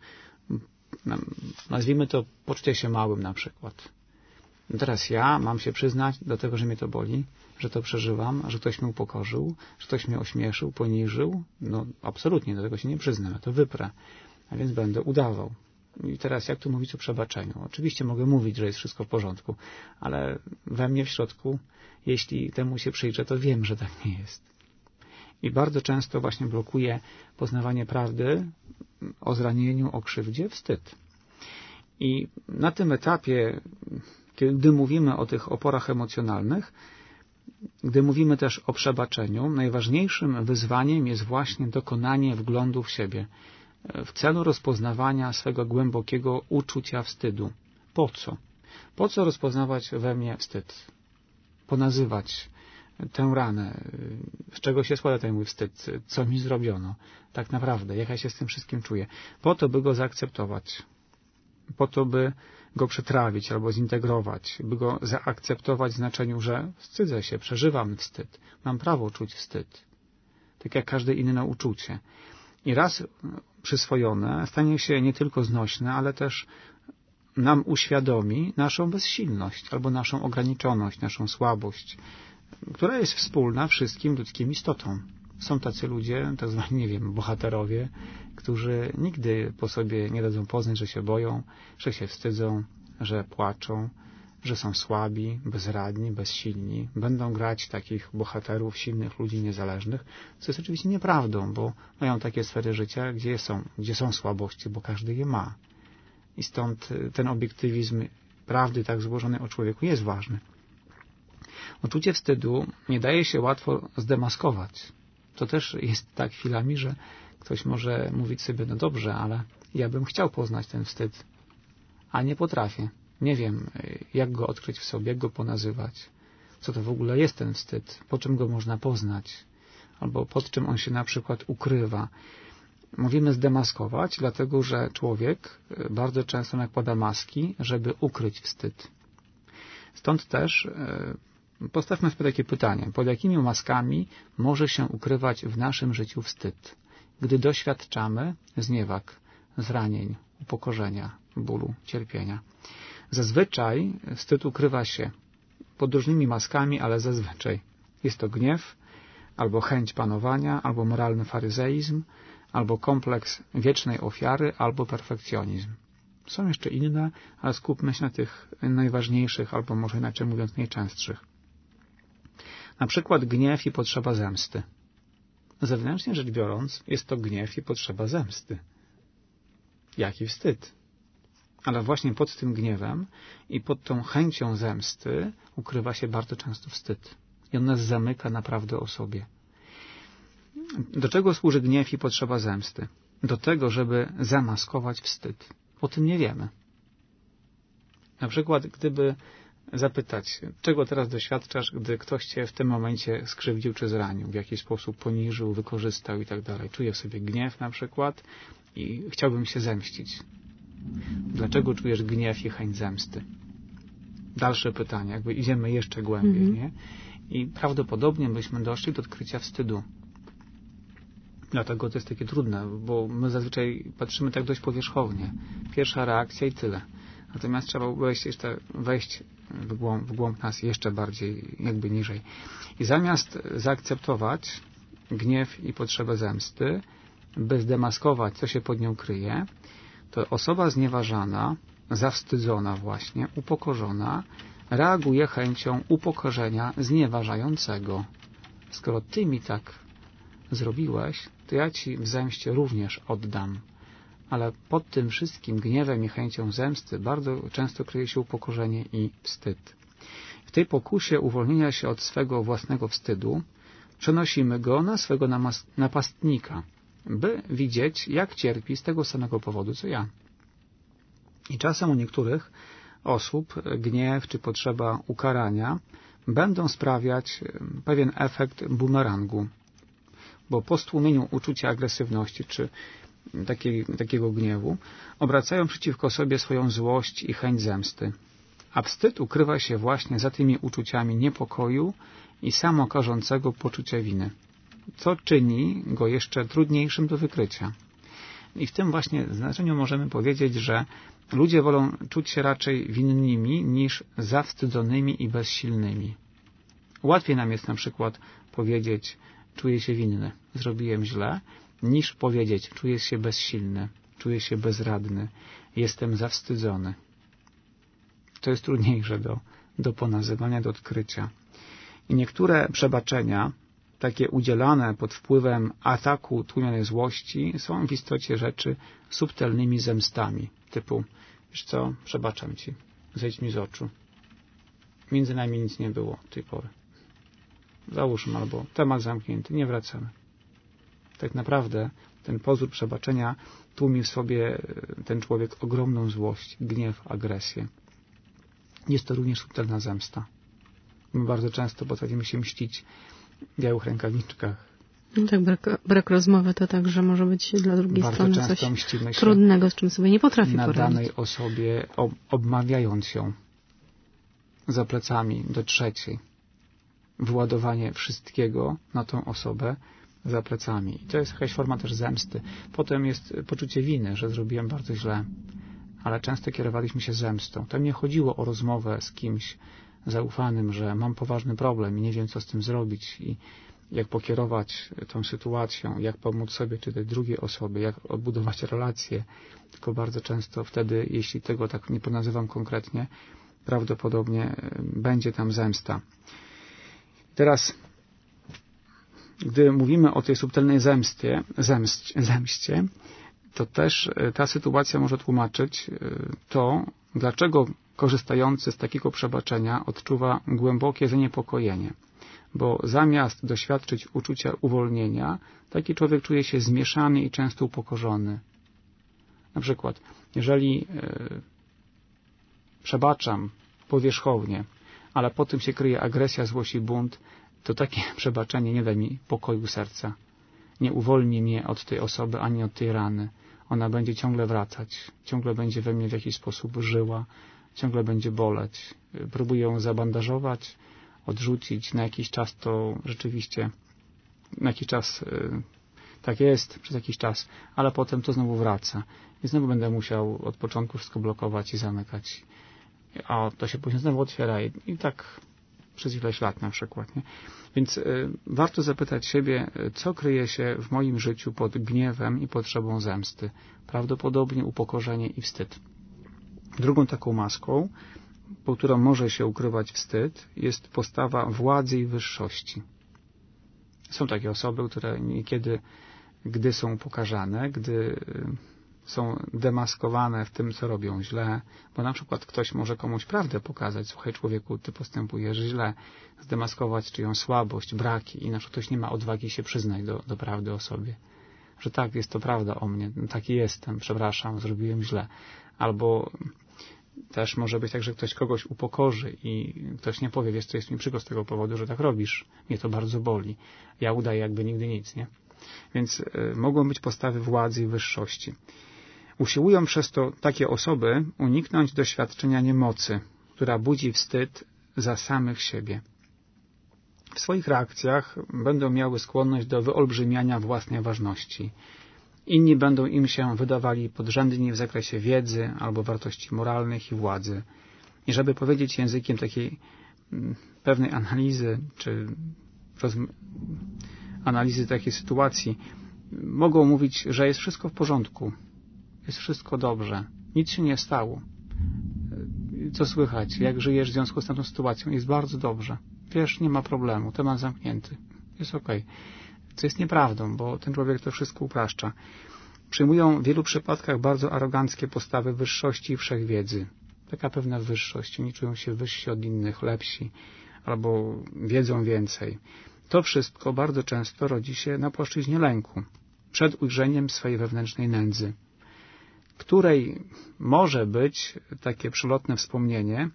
nazwijmy to poczucie się małym na przykład. Teraz ja mam się przyznać do tego, że mnie to boli, że to przeżywam, że ktoś mnie upokorzył, że ktoś mnie ośmieszył, poniżył. No absolutnie, do tego się nie przyznam, ja to wyprę. A więc będę udawał. I teraz jak tu mówić o przebaczeniu? Oczywiście mogę mówić, że jest wszystko w porządku, ale we mnie w środku, jeśli temu się przyjrzę, to wiem, że tak nie jest. I bardzo często właśnie blokuje poznawanie prawdy o zranieniu, o krzywdzie, wstyd. I na tym etapie, gdy mówimy o tych oporach emocjonalnych, gdy mówimy też o przebaczeniu, najważniejszym wyzwaniem jest właśnie dokonanie wglądu w siebie w celu rozpoznawania swego głębokiego uczucia wstydu. Po co? Po co rozpoznawać we mnie wstyd? Ponazywać tę ranę, z czego się składa ten mój wstyd, co mi zrobiono, tak naprawdę, jak ja się z tym wszystkim czuję. Po to, by go zaakceptować, po to, by go przetrawić albo zintegrować, by go zaakceptować w znaczeniu, że wstydzę się, przeżywam wstyd, mam prawo czuć wstyd, tak jak każde inne uczucie. I raz przyswojone stanie się nie tylko znośne, ale też nam uświadomi naszą bezsilność albo naszą ograniczoność, naszą słabość, która jest wspólna wszystkim ludzkim istotom. Są tacy ludzie, tak zwani, nie wiem, bohaterowie, którzy nigdy po sobie nie dadzą poznać, że się boją, że się wstydzą, że płaczą, że są słabi, bezradni, bezsilni. Będą grać takich bohaterów, silnych ludzi niezależnych, co jest oczywiście nieprawdą, bo mają takie sfery życia, gdzie są, gdzie są słabości, bo każdy je ma. I stąd ten obiektywizm prawdy tak złożonej o człowieku jest ważny. Uczucie wstydu nie daje się łatwo zdemaskować. To też jest tak chwilami, że ktoś może mówić sobie, no dobrze, ale ja bym chciał poznać ten wstyd, a nie potrafię. Nie wiem, jak go odkryć w sobie, jak go ponazywać. Co to w ogóle jest ten wstyd? Po czym go można poznać? Albo pod czym on się na przykład ukrywa? Mówimy zdemaskować, dlatego że człowiek bardzo często nakłada maski, żeby ukryć wstyd. Stąd też postawmy sobie takie pytanie. Pod jakimi maskami może się ukrywać w naszym życiu wstyd, gdy doświadczamy zniewag, zranień, upokorzenia, bólu, cierpienia? Zazwyczaj wstyd ukrywa się pod różnymi maskami, ale zazwyczaj jest to gniew, albo chęć panowania, albo moralny faryzeizm, albo kompleks wiecznej ofiary, albo perfekcjonizm. Są jeszcze inne, ale skupmy się na tych najważniejszych, albo może inaczej mówiąc najczęstszych. Na przykład gniew i potrzeba zemsty. Zewnętrznie rzecz biorąc, jest to gniew i potrzeba zemsty. Jaki wstyd. Ale właśnie pod tym gniewem i pod tą chęcią zemsty ukrywa się bardzo często wstyd. I on nas zamyka naprawdę o sobie. Do czego służy gniew i potrzeba zemsty? Do tego, żeby zamaskować wstyd. O tym nie wiemy. Na przykład, gdyby zapytać, czego teraz doświadczasz, gdy ktoś cię w tym momencie skrzywdził czy zranił, w jakiś sposób poniżył, wykorzystał i tak dalej. Czuję w sobie gniew na przykład i chciałbym się zemścić. Dlaczego czujesz gniew i chęć zemsty? Dalsze pytanie, jakby idziemy jeszcze głębiej, mm-hmm. nie? I prawdopodobnie byśmy doszli do odkrycia wstydu. Dlatego to jest takie trudne, bo my zazwyczaj patrzymy tak dość powierzchownie. Pierwsza reakcja i tyle. Natomiast trzeba wejść, jeszcze, wejść w, głąb, w głąb nas jeszcze bardziej, jakby niżej. I zamiast zaakceptować gniew i potrzebę zemsty, by zdemaskować, co się pod nią kryje, to osoba znieważana, zawstydzona właśnie, upokorzona, reaguje chęcią upokorzenia znieważającego. Skoro ty mi tak zrobiłeś, to ja ci w zemście również oddam. Ale pod tym wszystkim gniewem i chęcią zemsty bardzo często kryje się upokorzenie i wstyd. W tej pokusie uwolnienia się od swego własnego wstydu przenosimy go na swego napastnika, by widzieć, jak cierpi z tego samego powodu, co ja. I czasem u niektórych osób gniew czy potrzeba ukarania będą sprawiać pewien efekt bumerangu, bo po stłumieniu uczucia agresywności czy takiej, takiego gniewu obracają przeciwko sobie swoją złość i chęć zemsty. A wstyd ukrywa się właśnie za tymi uczuciami niepokoju i samokarzącego poczucia winy, co czyni go jeszcze trudniejszym do wykrycia. I w tym właśnie znaczeniu możemy powiedzieć, że ludzie wolą czuć się raczej winnymi niż zawstydzonymi i bezsilnymi. Łatwiej nam jest na przykład powiedzieć, czuję się winny, zrobiłem źle, niż powiedzieć, czuję się bezsilny, czuję się bezradny, jestem zawstydzony. To jest trudniejsze do, do ponazywania, do odkrycia. I niektóre przebaczenia, takie udzielane pod wpływem ataku tłumionej złości, są w istocie rzeczy subtelnymi zemstami, typu, wiesz co, przebaczam ci, zejdź mi z oczu. Między nami nic nie było od tej pory. Załóżmy, albo temat zamknięty, nie wracamy. Tak naprawdę ten pozór przebaczenia tłumi w sobie ten człowiek ogromną złość, gniew, agresję. jest to również subtelna zemsta. My bardzo często potrafimy się mścić w białych rękawiczkach. No tak, brak, brak rozmowy to także może być dla drugiej Bardzo strony często coś mścimy się trudnego, z czym sobie nie potrafi na poradzić. danej osobie, ob, obmawiając ją za plecami do trzeciej. Wyładowanie wszystkiego na tą osobę za plecami. I to jest jakaś forma też zemsty. Potem jest poczucie winy, że zrobiłem bardzo źle. Ale często kierowaliśmy się zemstą. Tam nie chodziło o rozmowę z kimś zaufanym, że mam poważny problem i nie wiem, co z tym zrobić i jak pokierować tą sytuacją, jak pomóc sobie czy tej drugiej osobie, jak odbudować relacje. Tylko bardzo często wtedy, jeśli tego tak nie ponazywam konkretnie, prawdopodobnie będzie tam zemsta. Teraz, gdy mówimy o tej subtelnej zemstie, zemść, zemście, to też ta sytuacja może tłumaczyć to, dlaczego korzystający z takiego przebaczenia odczuwa głębokie zaniepokojenie. Bo zamiast doświadczyć uczucia uwolnienia, taki człowiek czuje się zmieszany i często upokorzony. Na przykład, jeżeli e, przebaczam powierzchownie, ale po tym się kryje agresja, złość i bunt, to takie przebaczenie nie da mi pokoju serca. Nie uwolni mnie od tej osoby, ani od tej rany. Ona będzie ciągle wracać, ciągle będzie we mnie w jakiś sposób żyła, ciągle będzie boleć. Próbuję ją zabandażować, odrzucić. Na jakiś czas to rzeczywiście, na jakiś czas yy, tak jest, przez jakiś czas, ale potem to znowu wraca. I znowu będę musiał od początku wszystko blokować i zamykać. A to się później znowu otwiera i, i tak przez ileś lat na przykład. Nie? Więc y, warto zapytać siebie, co kryje się w moim życiu pod gniewem i potrzebą zemsty. Prawdopodobnie upokorzenie i wstyd. Drugą taką maską, po którą może się ukrywać wstyd, jest postawa władzy i wyższości. Są takie osoby, które niekiedy, gdy są upokarzane, gdy są demaskowane w tym, co robią źle, bo na przykład ktoś może komuś prawdę pokazać, słuchaj człowieku, ty postępujesz źle, zdemaskować czyją słabość, braki i na przykład ktoś nie ma odwagi się przyznać do, do prawdy o sobie. Że tak, jest to prawda o mnie, no, taki jestem, przepraszam, zrobiłem źle. Albo też może być tak, że ktoś kogoś upokorzy i ktoś nie powie, wiesz co, jest mi przykro z tego powodu, że tak robisz. Mnie to bardzo boli. Ja udaję jakby nigdy nic, nie? Więc y, mogą być postawy władzy i wyższości. Usiłują przez to takie osoby uniknąć doświadczenia niemocy, która budzi wstyd za samych siebie. W swoich reakcjach będą miały skłonność do wyolbrzymiania własnej ważności. Inni będą im się wydawali podrzędni w zakresie wiedzy albo wartości moralnych i władzy. I żeby powiedzieć językiem takiej m, pewnej analizy, czy rozm- analizy takiej sytuacji, mogą mówić, że jest wszystko w porządku, jest wszystko dobrze, nic się nie stało. Co słychać, jak żyjesz w związku z tą sytuacją? Jest bardzo dobrze. Wiesz, nie ma problemu, temat zamknięty. Jest okej. Okay. Co jest nieprawdą, bo ten człowiek to wszystko upraszcza. Przyjmują w wielu przypadkach bardzo aroganckie postawy wyższości i wszechwiedzy. Taka pewna wyższość. Oni czują się wyżsi od innych, lepsi, albo wiedzą więcej. To wszystko bardzo często rodzi się na płaszczyźnie lęku, przed ujrzeniem swojej wewnętrznej nędzy, której może być takie przelotne wspomnienie,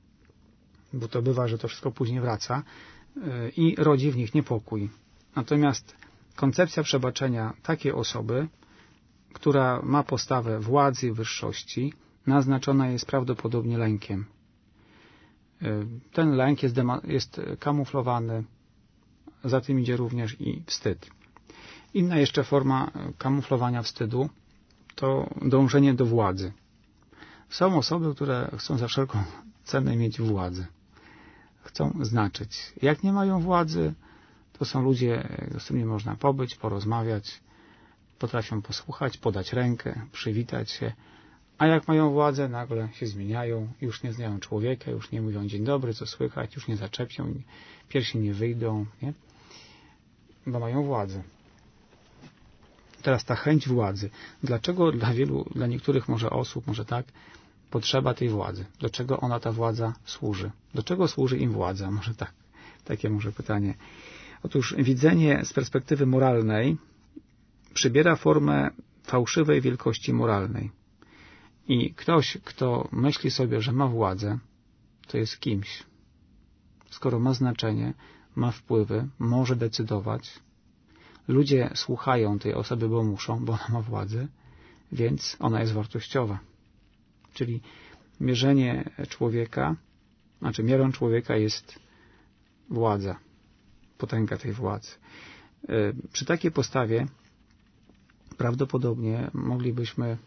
bo to bywa, że to wszystko później wraca i rodzi w nich niepokój. Natomiast koncepcja przebaczenia takiej osoby, która ma postawę władzy i wyższości, naznaczona jest prawdopodobnie lękiem. Ten lęk jest, jest kamuflowany, za tym idzie również i wstyd. Inna jeszcze forma kamuflowania wstydu to dążenie do władzy. Są osoby, które chcą za wszelką cenę mieć władzę. Chcą znaczyć. Jak nie mają władzy, to są ludzie, z którymi można pobyć, porozmawiać, potrafią posłuchać, podać rękę, przywitać się, a jak mają władzę, nagle się zmieniają, już nie znają człowieka, już nie mówią dzień dobry, co słychać, już nie zaczepią, piersi nie wyjdą, nie? Bo mają władzę. Teraz ta chęć władzy. Dlaczego dla wielu, dla niektórych może osób, może tak, potrzeba tej władzy? Do czego ona, ta władza, służy? Do czego służy im władza? Może tak. Takie może pytanie. Otóż widzenie z perspektywy moralnej przybiera formę fałszywej wielkości moralnej. I ktoś, kto myśli sobie, że ma władzę, to jest kimś. Skoro ma znaczenie, ma wpływy, może decydować, ludzie słuchają tej osoby, bo muszą, bo ona ma władzę, więc ona jest wartościowa. Czyli mierzenie człowieka, znaczy miarą człowieka jest władza, potęga tej władzy. Przy takiej postawie prawdopodobnie moglibyśmy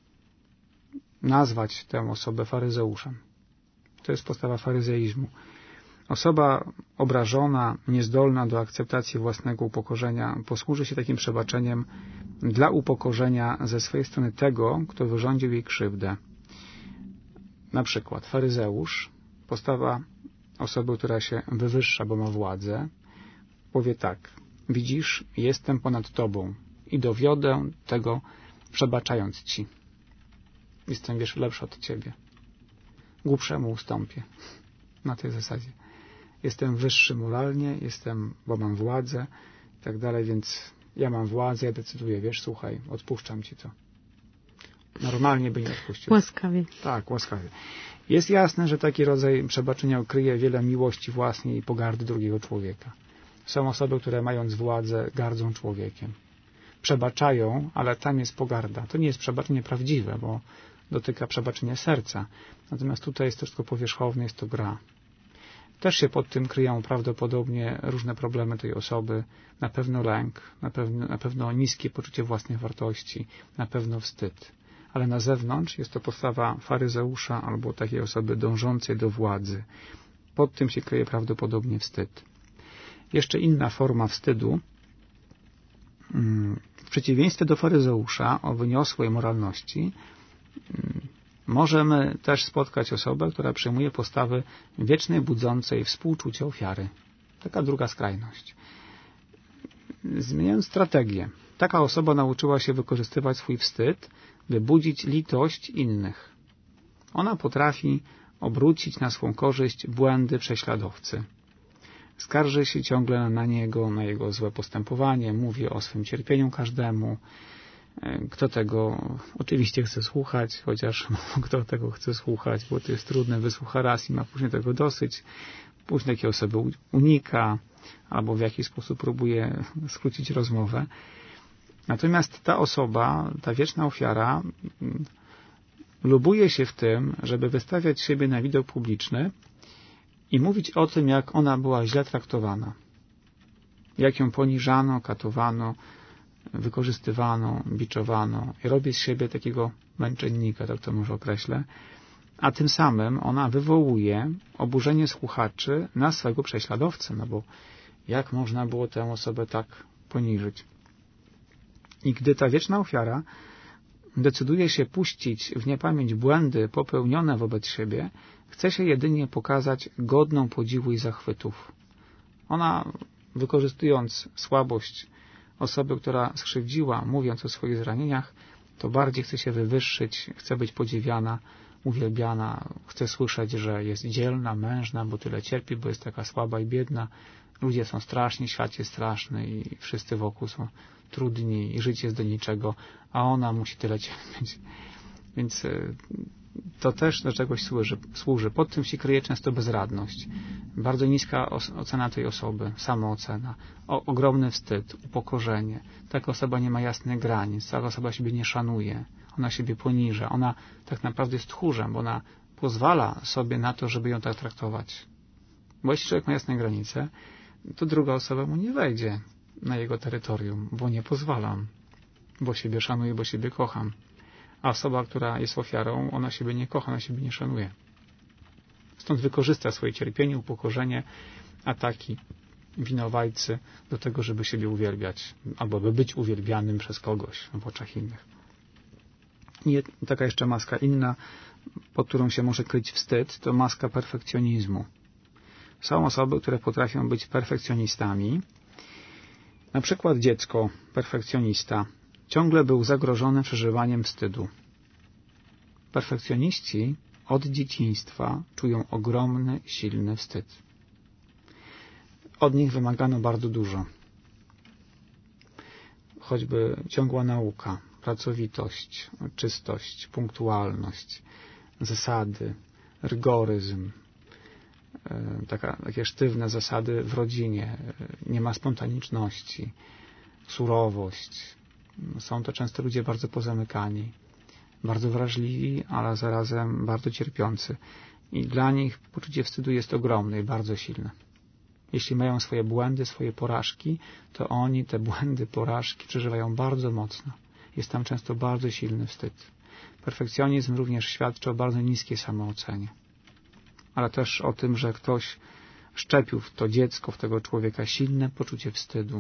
nazwać tę osobę faryzeuszem. To jest postawa faryzeizmu. Osoba obrażona, niezdolna do akceptacji własnego upokorzenia posłuży się takim przebaczeniem dla upokorzenia ze swojej strony tego, kto wyrządził jej krzywdę. Na przykład faryzeusz, postawa osoby, która się wywyższa, bo ma władzę, powie tak: widzisz, jestem ponad tobą i dowiodę tego, przebaczając ci. Jestem, wiesz, lepszy od ciebie. Głupszemu ustąpię. Na tej zasadzie. Jestem wyższy moralnie, jestem, bo mam władzę i tak dalej, więc ja mam władzę, ja decyduję, wiesz, słuchaj, odpuszczam ci to. Normalnie by nie odpuścił. Łaskawie. Tak, łaskawie. Jest jasne, że taki rodzaj przebaczenia kryje wiele miłości własnej i pogardy drugiego człowieka. Są osoby, które mając władzę, gardzą człowiekiem. Przebaczają, ale tam jest pogarda. To nie jest przebaczenie prawdziwe, bo dotyka przebaczenia serca. Natomiast tutaj jest to wszystko powierzchowne, jest to gra. Też się pod tym kryją prawdopodobnie różne problemy tej osoby. Na pewno lęk, na pewno, na pewno niskie poczucie własnej wartości, na pewno wstyd. Ale na zewnątrz jest to postawa faryzeusza albo takiej osoby dążącej do władzy. Pod tym się kryje prawdopodobnie wstyd. Jeszcze inna forma wstydu, w przeciwieństwie do faryzeusza o wyniosłej moralności, możemy też spotkać osobę, która przyjmuje postawy wiecznej, budzącej współczucie ofiary. Taka druga skrajność. Zmieniając strategię, taka osoba nauczyła się wykorzystywać swój wstyd, by budzić litość innych. Ona potrafi obrócić na swą korzyść błędy prześladowcy. Skarży się ciągle na niego, na jego złe postępowanie, mówi o swym cierpieniu każdemu. Kto tego oczywiście chce słuchać, chociaż kto tego chce słuchać, bo to jest trudne, wysłucha raz i ma później tego dosyć. Później takiej osoby unika albo w jakiś sposób próbuje skrócić rozmowę. Natomiast ta osoba, ta wieczna ofiara, lubuje się w tym, żeby wystawiać siebie na widok publiczny i mówić o tym, jak ona była źle traktowana. Jak ją poniżano, katowano, wykorzystywano, biczowano. I robi z siebie takiego męczennika, tak to może określę. A tym samym ona wywołuje oburzenie słuchaczy na swego prześladowcę. No bo jak można było tę osobę tak poniżyć? I gdy ta wieczna ofiara decyduje się puścić w niepamięć błędy popełnione wobec siebie, chce się jedynie pokazać godną podziwu i zachwytów. Ona, wykorzystując słabość osoby, która skrzywdziła, mówiąc o swoich zranieniach, to bardziej chce się wywyższyć, chce być podziwiana, uwielbiana, chce słyszeć, że jest dzielna, mężna, bo tyle cierpi, bo jest taka słaba i biedna. Ludzie są straszni, świat jest straszny i wszyscy wokół są trudni i życie jest do niczego, a ona musi tyle cierpieć. Więc to też do czegoś służy. służy. Pod tym się kryje często bezradność. Bardzo niska ocena tej osoby, samoocena, o, ogromny wstyd, upokorzenie. Taka osoba nie ma jasnych granic, taka osoba siebie nie szanuje, ona siebie poniża, ona tak naprawdę jest tchórzem, bo ona pozwala sobie na to, żeby ją tak traktować. Bo jeśli człowiek ma jasne granice, to druga osoba mu nie wejdzie na jego terytorium, bo nie pozwalam, bo siebie szanuję, bo siebie kocham. A osoba, która jest ofiarą, ona siebie nie kocha, ona siebie nie szanuje. Stąd wykorzysta swoje cierpienie, upokorzenie, ataki winowajcy do tego, żeby siebie uwielbiać, albo by być uwielbianym przez kogoś w oczach innych. I taka jeszcze maska inna, pod którą się może kryć wstyd, to maska perfekcjonizmu. Są osoby, które potrafią być perfekcjonistami. Na przykład dziecko, perfekcjonista, ciągle był zagrożony przeżywaniem wstydu. Perfekcjoniści od dzieciństwa czują ogromny, silny wstyd. Od nich wymagano bardzo dużo. Choćby ciągła nauka, pracowitość, czystość, punktualność, zasady, rygoryzm, taka, takie sztywne zasady w rodzinie, nie ma spontaniczności, surowość. Są to często ludzie bardzo pozamykani, bardzo wrażliwi, ale zarazem bardzo cierpiący. I dla nich poczucie wstydu jest ogromne i bardzo silne. Jeśli mają swoje błędy, swoje porażki, to oni te błędy, porażki przeżywają bardzo mocno. Jest tam często bardzo silny wstyd. Perfekcjonizm również świadczy o bardzo niskiej samoocenie. Ale też o tym, że ktoś szczepił w to dziecko, w tego człowieka silne poczucie wstydu.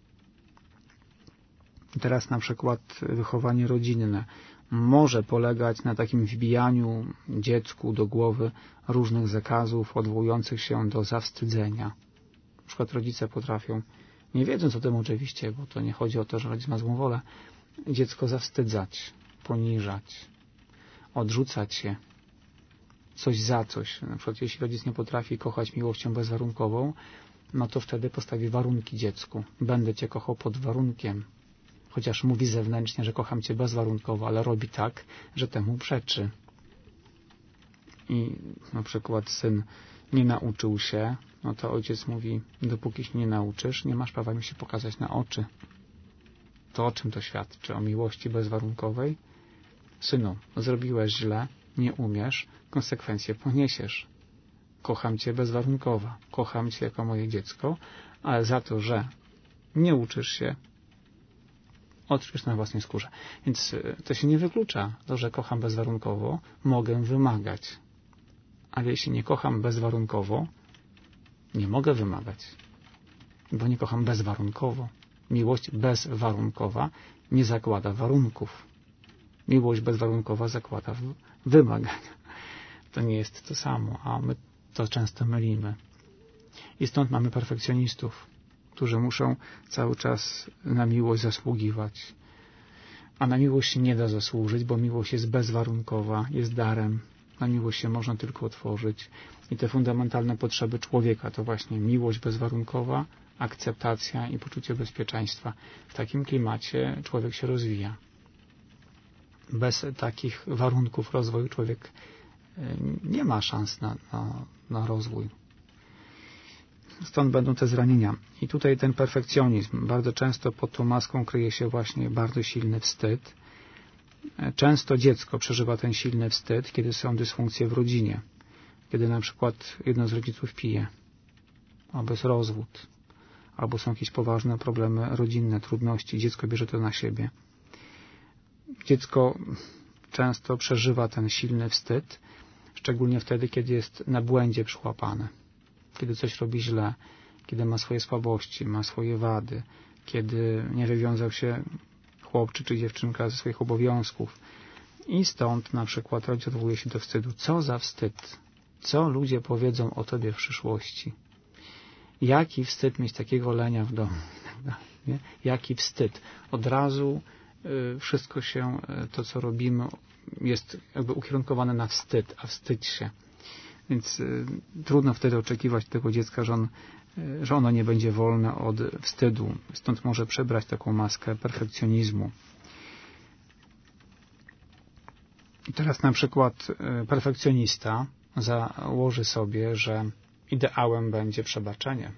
I teraz na przykład wychowanie rodzinne może polegać na takim wbijaniu dziecku do głowy różnych zakazów odwołujących się do zawstydzenia. Na przykład rodzice potrafią, nie wiedząc o tym oczywiście, bo to nie chodzi o to, że rodzic ma złą wolę, dziecko zawstydzać, poniżać, odrzucać się, coś za coś. Na przykład jeśli rodzic nie potrafi kochać miłością bezwarunkową, no to wtedy postawi warunki dziecku. Będę cię kochał pod warunkiem. Chociaż mówi zewnętrznie, że kocham cię bezwarunkowo, ale robi tak, że temu przeczy. I na przykład syn nie nauczył się, no to ojciec mówi, dopóki się nie nauczysz, nie masz prawa mi się pokazać na oczy. To o czym to świadczy? O miłości bezwarunkowej? Synu, zrobiłeś źle, nie umiesz, konsekwencje poniesiesz. Kocham cię bezwarunkowo, kocham cię jako moje dziecko, ale za to, że nie uczysz się, odczujesz na własnej skórze. Więc to się nie wyklucza. To, że kocham bezwarunkowo, mogę wymagać. Ale jeśli nie kocham bezwarunkowo, nie mogę wymagać. Bo nie kocham bezwarunkowo. Miłość bezwarunkowa nie zakłada warunków. Miłość bezwarunkowa zakłada wymagania. To nie jest to samo, a my to często mylimy. I stąd mamy perfekcjonistów, którzy muszą cały czas na miłość zasługiwać. A na miłość się nie da zasłużyć, bo miłość jest bezwarunkowa, jest darem. Na miłość się można tylko otworzyć. I te fundamentalne potrzeby człowieka to właśnie miłość bezwarunkowa, akceptacja i poczucie bezpieczeństwa. W takim klimacie człowiek się rozwija. Bez takich warunków rozwoju człowiek nie ma szans na, na, na rozwój. Stąd będą te zranienia. I tutaj ten perfekcjonizm. Bardzo często pod tą maską kryje się właśnie bardzo silny wstyd. Często dziecko przeżywa ten silny wstyd, kiedy są dysfunkcje w rodzinie. Kiedy na przykład jedno z rodziców pije, albo jest rozwód, albo są jakieś poważne problemy rodzinne, trudności. Dziecko bierze to na siebie. Dziecko często przeżywa ten silny wstyd, szczególnie wtedy, kiedy jest na błędzie przyłapane. Kiedy coś robi źle, kiedy ma swoje słabości, ma swoje wady, kiedy nie wywiązał się chłopczyk czy dziewczynka ze swoich obowiązków. I stąd na przykład rodzic odwołuje się do wstydu. Co za wstyd? Co ludzie powiedzą o tobie w przyszłości? Jaki wstyd mieć takiego lenia w domu? Nie? Jaki wstyd? Od razu y, wszystko się, y, to co robimy jest jakby ukierunkowane na wstyd, a wstydź się. Więc y, trudno wtedy oczekiwać tego dziecka, że, on, y, że ono nie będzie wolne od wstydu. Stąd może przebrać taką maskę perfekcjonizmu. I teraz na przykład y, perfekcjonista założy sobie, że ideałem będzie przebaczenie.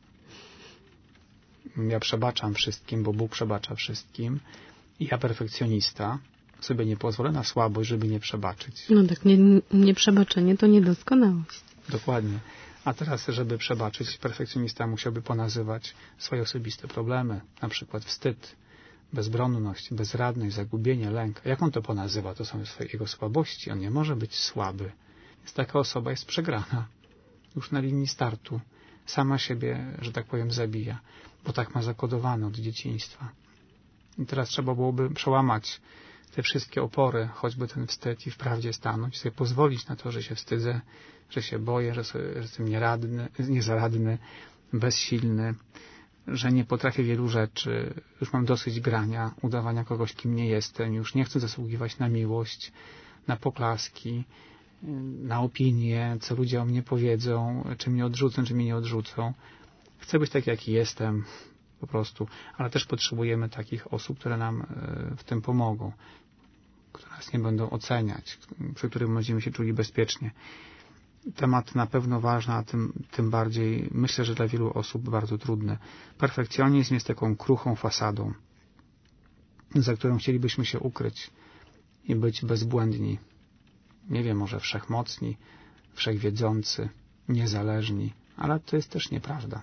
Ja przebaczam wszystkim, bo Bóg przebacza wszystkim. I ja, perfekcjonista, sobie nie pozwolę na słabość, żeby nie przebaczyć. No tak, nie, nie przebaczenie to niedoskonałość. Dokładnie. A teraz, żeby przebaczyć, perfekcjonista musiałby ponazywać swoje osobiste problemy, na przykład wstyd, bezbronność, bezradność, zagubienie, lęk. Jak on to ponazywa? To są jego słabości. On nie może być słaby. Więc taka osoba jest przegrana. Już na linii startu. Sama siebie, że tak powiem, zabija. Bo tak ma zakodowane od dzieciństwa. I teraz trzeba byłoby przełamać te wszystkie opory, choćby ten wstyd i wprawdzie stanąć, sobie pozwolić na to, że się wstydzę, że się boję, że, sobie, że jestem nieradny, niezaradny, bezsilny, że nie potrafię wielu rzeczy, już mam dosyć grania, udawania kogoś, kim nie jestem, już nie chcę zasługiwać na miłość, na poklaski, na opinię, co ludzie o mnie powiedzą, czy mnie odrzucą, czy mnie nie odrzucą. Chcę być tak, jaki jestem, po prostu, ale też potrzebujemy takich osób, które nam w tym pomogą, które nas nie będą oceniać, przy którym będziemy się czuli bezpiecznie. temat na pewno ważny, a tym, tym bardziej myślę, że dla wielu osób bardzo trudny. Perfekcjonizm jest taką kruchą fasadą, za którą chcielibyśmy się ukryć i być bezbłędni. Nie wiem, może wszechmocni, wszechwiedzący, niezależni, ale to jest też nieprawda.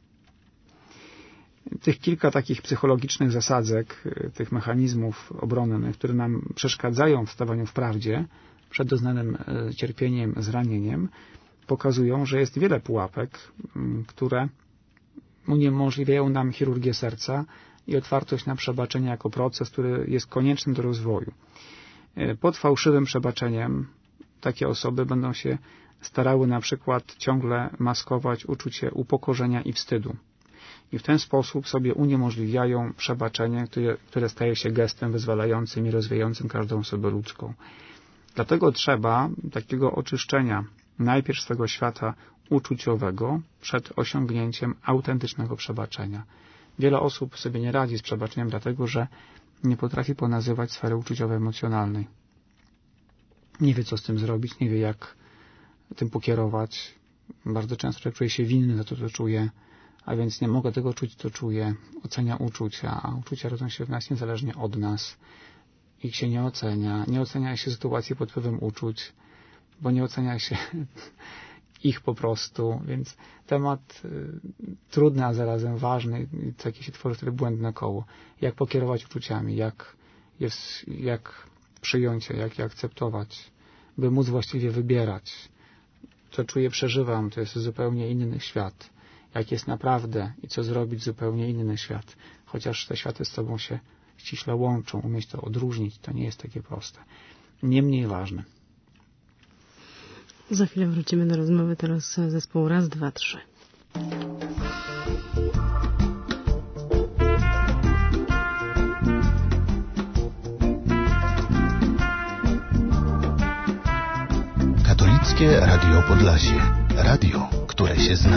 Tych kilka takich psychologicznych zasadzek, tych mechanizmów obronnych, które nam przeszkadzają w stawaniu w prawdzie przed doznanym cierpieniem, zranieniem, pokazują, że jest wiele pułapek, które uniemożliwiają nam chirurgię serca i otwartość na przebaczenie jako proces, który jest konieczny do rozwoju. Pod fałszywym przebaczeniem takie osoby będą się starały na przykład ciągle maskować uczucie upokorzenia i wstydu. I w ten sposób sobie uniemożliwiają przebaczenie, które, które staje się gestem wyzwalającym i rozwijającym każdą osobę ludzką. Dlatego trzeba takiego oczyszczenia najpierw swego świata uczuciowego przed osiągnięciem autentycznego przebaczenia. Wiele osób sobie nie radzi z przebaczeniem, dlatego że nie potrafi ponazywać sfery uczuciowo-emocjonalnej. Nie wie, co z tym zrobić, nie wie, jak tym pokierować. Bardzo często czuje się winny za to, co czuje, a więc nie mogę tego czuć, co czuję. Ocenia uczucia, a uczucia rodzą się w nas niezależnie od nas. Ich się nie ocenia. Nie ocenia się sytuacji pod wpływem uczuć, bo nie ocenia się ich po prostu. Więc temat y, trudny, a zarazem ważny. Takie się tworzy wtedy błędne koło. Jak pokierować uczuciami, jak, jest, jak przyjąć je, jak je akceptować, by móc właściwie wybierać. Co czuję, przeżywam, to jest zupełnie inny świat. Jak jest naprawdę i co zrobić, zupełnie inny świat. Chociaż te światy z sobą się ściśle łączą, umieć to odróżnić, to nie jest takie proste. Niemniej ważne. Za chwilę wrócimy do rozmowy, teraz zespół raz, dwa, trzy. Katolickie Radio Podlasie. Radio, które się zna.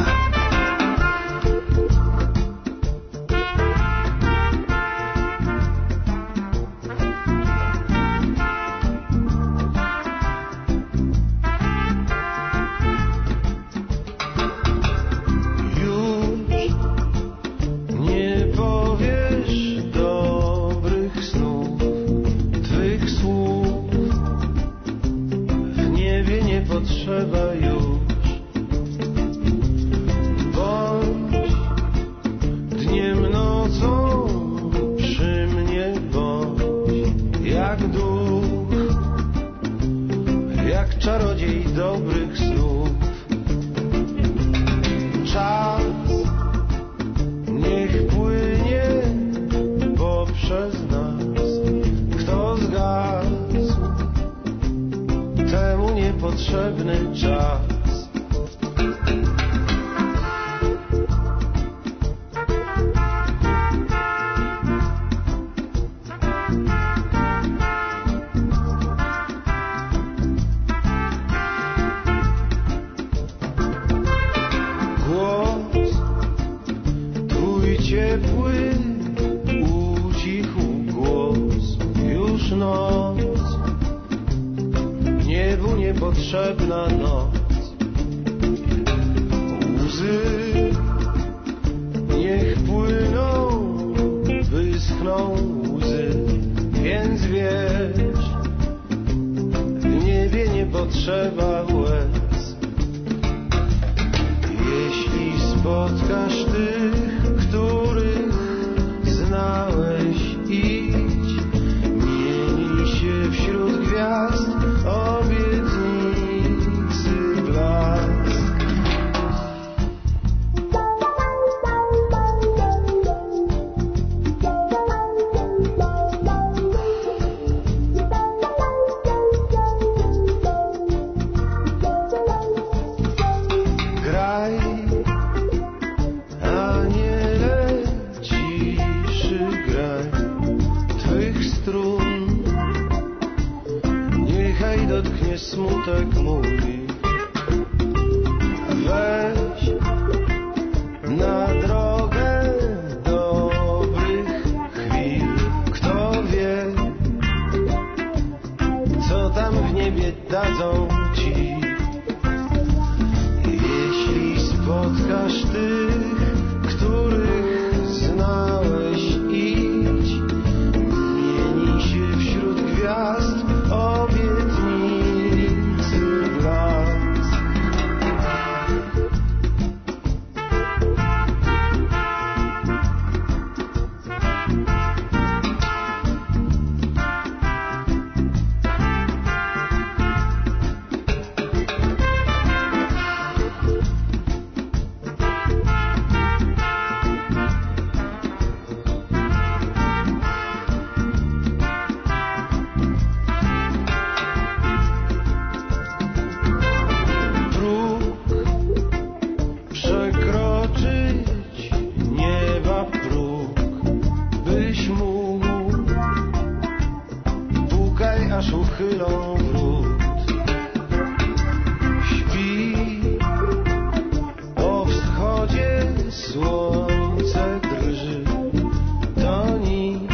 Słońce drży, to nic.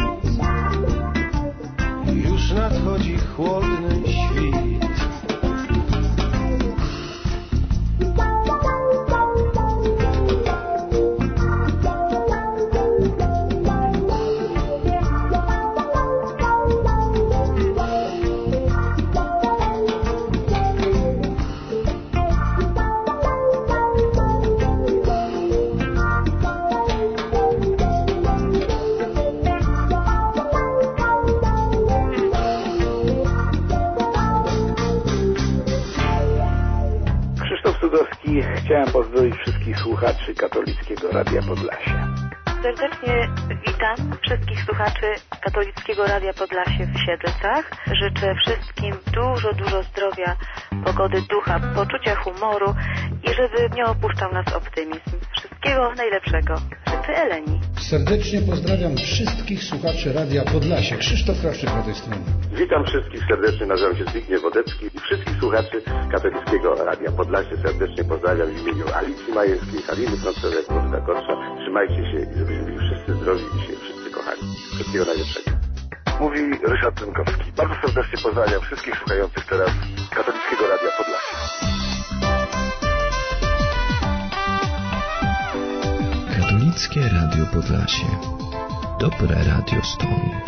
Już nadchodzi chłodny świt. Chciałem pozdrowić wszystkich słuchaczy Katolickiego Radia Podlasie. Serdecznie witam wszystkich słuchaczy Katolickiego Radia Podlasie w Siedlcach. Życzę wszystkim dużo, dużo zdrowia, pogody ducha, poczucia humoru i żeby nie opuszczał nas optymizm. Wszystkiego najlepszego. Życzę Eleni. Serdecznie pozdrawiam wszystkich słuchaczy Radia Podlasie. Krzysztof Krawczyk po tej stronie. Witam wszystkich serdecznie, nazywam się Zbigniew Wodecki i wszystkich słuchaczy Katolickiego Radia Podlasie serdecznie pozdrawiam w imieniu Alicji Majewskiej, Haliny Frąckowej, Włodka Korsza. Trzymajcie się i żebyśmy byli wszyscy zdrowi i się wszyscy kochani. Wszystkiego najlepszego. Mówi Ryszard Rynkowski. Bardzo serdecznie pozdrawiam wszystkich słuchających teraz Katolickiego Radia Podlasie. Katolickie Radio Podlasie. Dobre radio stąd.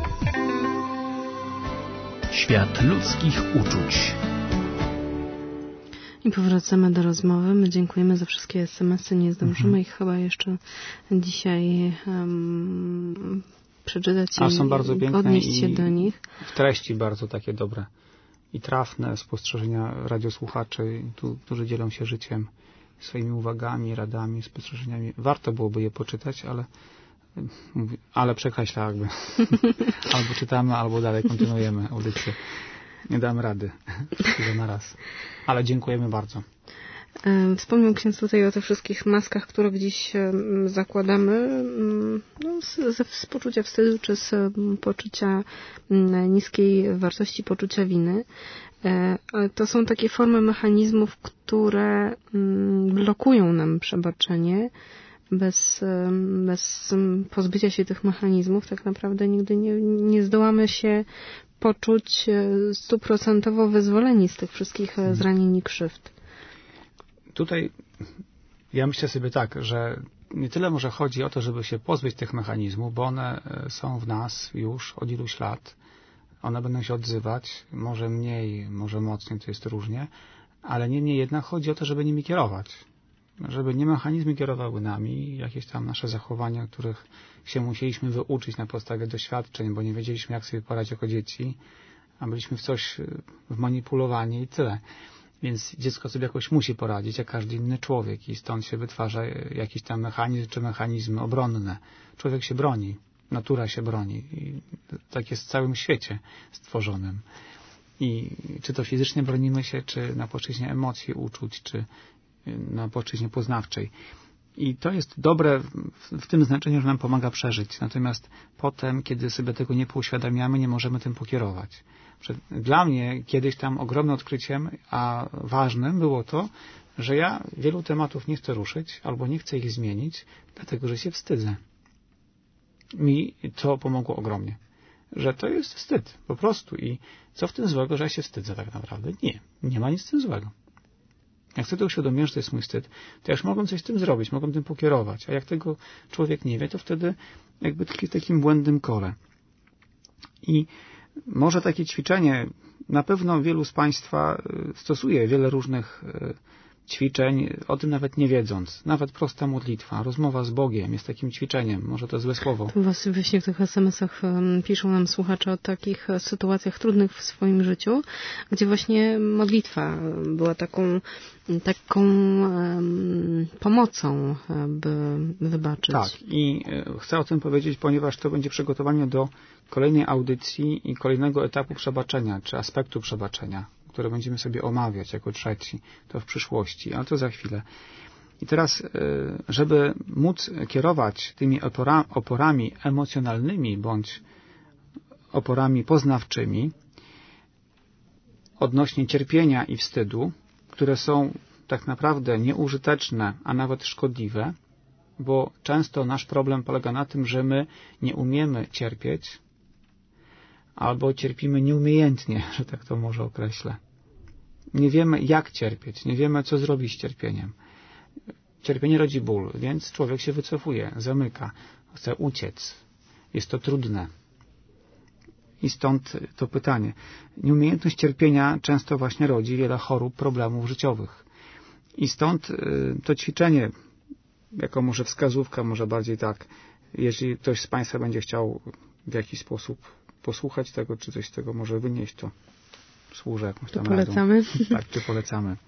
Świat ludzkich uczuć. I powracamy do rozmowy. My dziękujemy za wszystkie es em esy. Nie zdążymy mhm. ich chyba jeszcze dzisiaj um, przeczytać A są bardzo piękne odnieść się do nich. W treści bardzo takie dobre i trafne spostrzeżenia radiosłuchaczy, tu, którzy dzielą się życiem, swoimi uwagami, radami, spostrzeżeniami. Warto byłoby je poczytać, ale ale przekreśla jakby. Albo czytamy, albo dalej kontynuujemy audycję. Nie dam rady. Wszystkiego na raz. Ale dziękujemy bardzo. Wspomniał ksiądz tutaj o tych wszystkich maskach, które gdzieś zakładamy, no, z, z poczucia wstydu, czy z poczucia niskiej wartości poczucia winy. To są takie formy mechanizmów, które blokują nam przebaczenie. Bez, bez pozbycia się tych mechanizmów tak naprawdę nigdy nie, nie zdołamy się poczuć stuprocentowo wyzwoleni z tych wszystkich zranień i krzywd. Tutaj ja myślę sobie tak, że nie tyle może chodzi o to, żeby się pozbyć tych mechanizmów, bo one są w nas już od iluś lat. One będą się odzywać, może mniej, może mocniej, to jest różnie, ale niemniej jednak chodzi o to, żeby nimi kierować. Żeby nie mechanizmy kierowały nami, jakieś tam nasze zachowania, których się musieliśmy wyuczyć na podstawie doświadczeń, bo nie wiedzieliśmy, jak sobie poradzić jako dzieci, a byliśmy w coś wmanipulowani i tyle. Więc dziecko sobie jakoś musi poradzić, jak każdy inny człowiek i stąd się wytwarza jakiś tam mechanizm czy mechanizmy obronne. Człowiek się broni, natura się broni i tak jest w całym świecie stworzonym. I czy to fizycznie bronimy się, czy na płaszczyźnie emocji, uczuć, czy na płaszczyźnie poznawczej. I to jest dobre w, w tym znaczeniu, że nam pomaga przeżyć. Natomiast potem, kiedy sobie tego nie pouświadamiamy, nie możemy tym pokierować. Dla mnie kiedyś tam ogromnym odkryciem, a ważnym było to, że ja wielu tematów nie chcę ruszyć albo nie chcę ich zmienić, dlatego że się wstydzę. Mi to pomogło ogromnie. Że to jest wstyd, po prostu. I co w tym złego, że ja się wstydzę tak naprawdę? Nie, nie ma nic w tym złego. Jak wtedy uświadomiłem, że to jest mój wstyd, to ja już mogłem coś z tym zrobić, mogłem tym pokierować. A jak tego człowiek nie wie, to wtedy jakby tkwi w takim błędnym kole. I może takie ćwiczenie, na pewno wielu z Państwa stosuje wiele różnych ćwiczeń, o tym nawet nie wiedząc. Nawet prosta modlitwa, rozmowa z Bogiem jest takim ćwiczeniem. Może to złe słowo. Tu właśnie w tych es em esach piszą nam słuchacze o takich sytuacjach trudnych w swoim życiu, gdzie właśnie modlitwa była taką, taką um, pomocą, by wybaczyć. Tak, i chcę o tym powiedzieć, ponieważ to będzie przygotowanie do kolejnej audycji i kolejnego etapu przebaczenia, czy aspektu przebaczenia, które będziemy sobie omawiać jako trzeci, to w przyszłości, ale to za chwilę. I teraz, żeby móc kierować tymi oporami emocjonalnymi bądź oporami poznawczymi odnośnie cierpienia i wstydu, które są tak naprawdę nieużyteczne, a nawet szkodliwe, bo często nasz problem polega na tym, że my nie umiemy cierpieć albo cierpimy nieumiejętnie, że tak to może określę. Nie wiemy, jak cierpieć, nie wiemy, co zrobić z cierpieniem. Cierpienie rodzi ból, więc człowiek się wycofuje, zamyka, chce uciec. Jest to trudne. I stąd to pytanie. Nieumiejętność cierpienia często właśnie rodzi wiele chorób, problemów życiowych. I stąd to ćwiczenie, jako może wskazówka, może bardziej tak, jeśli ktoś z Państwa będzie chciał w jakiś sposób posłuchać tego, czy coś z tego może wynieść, to służę jakąś tam radą. Polecamy. Tak, czy polecamy.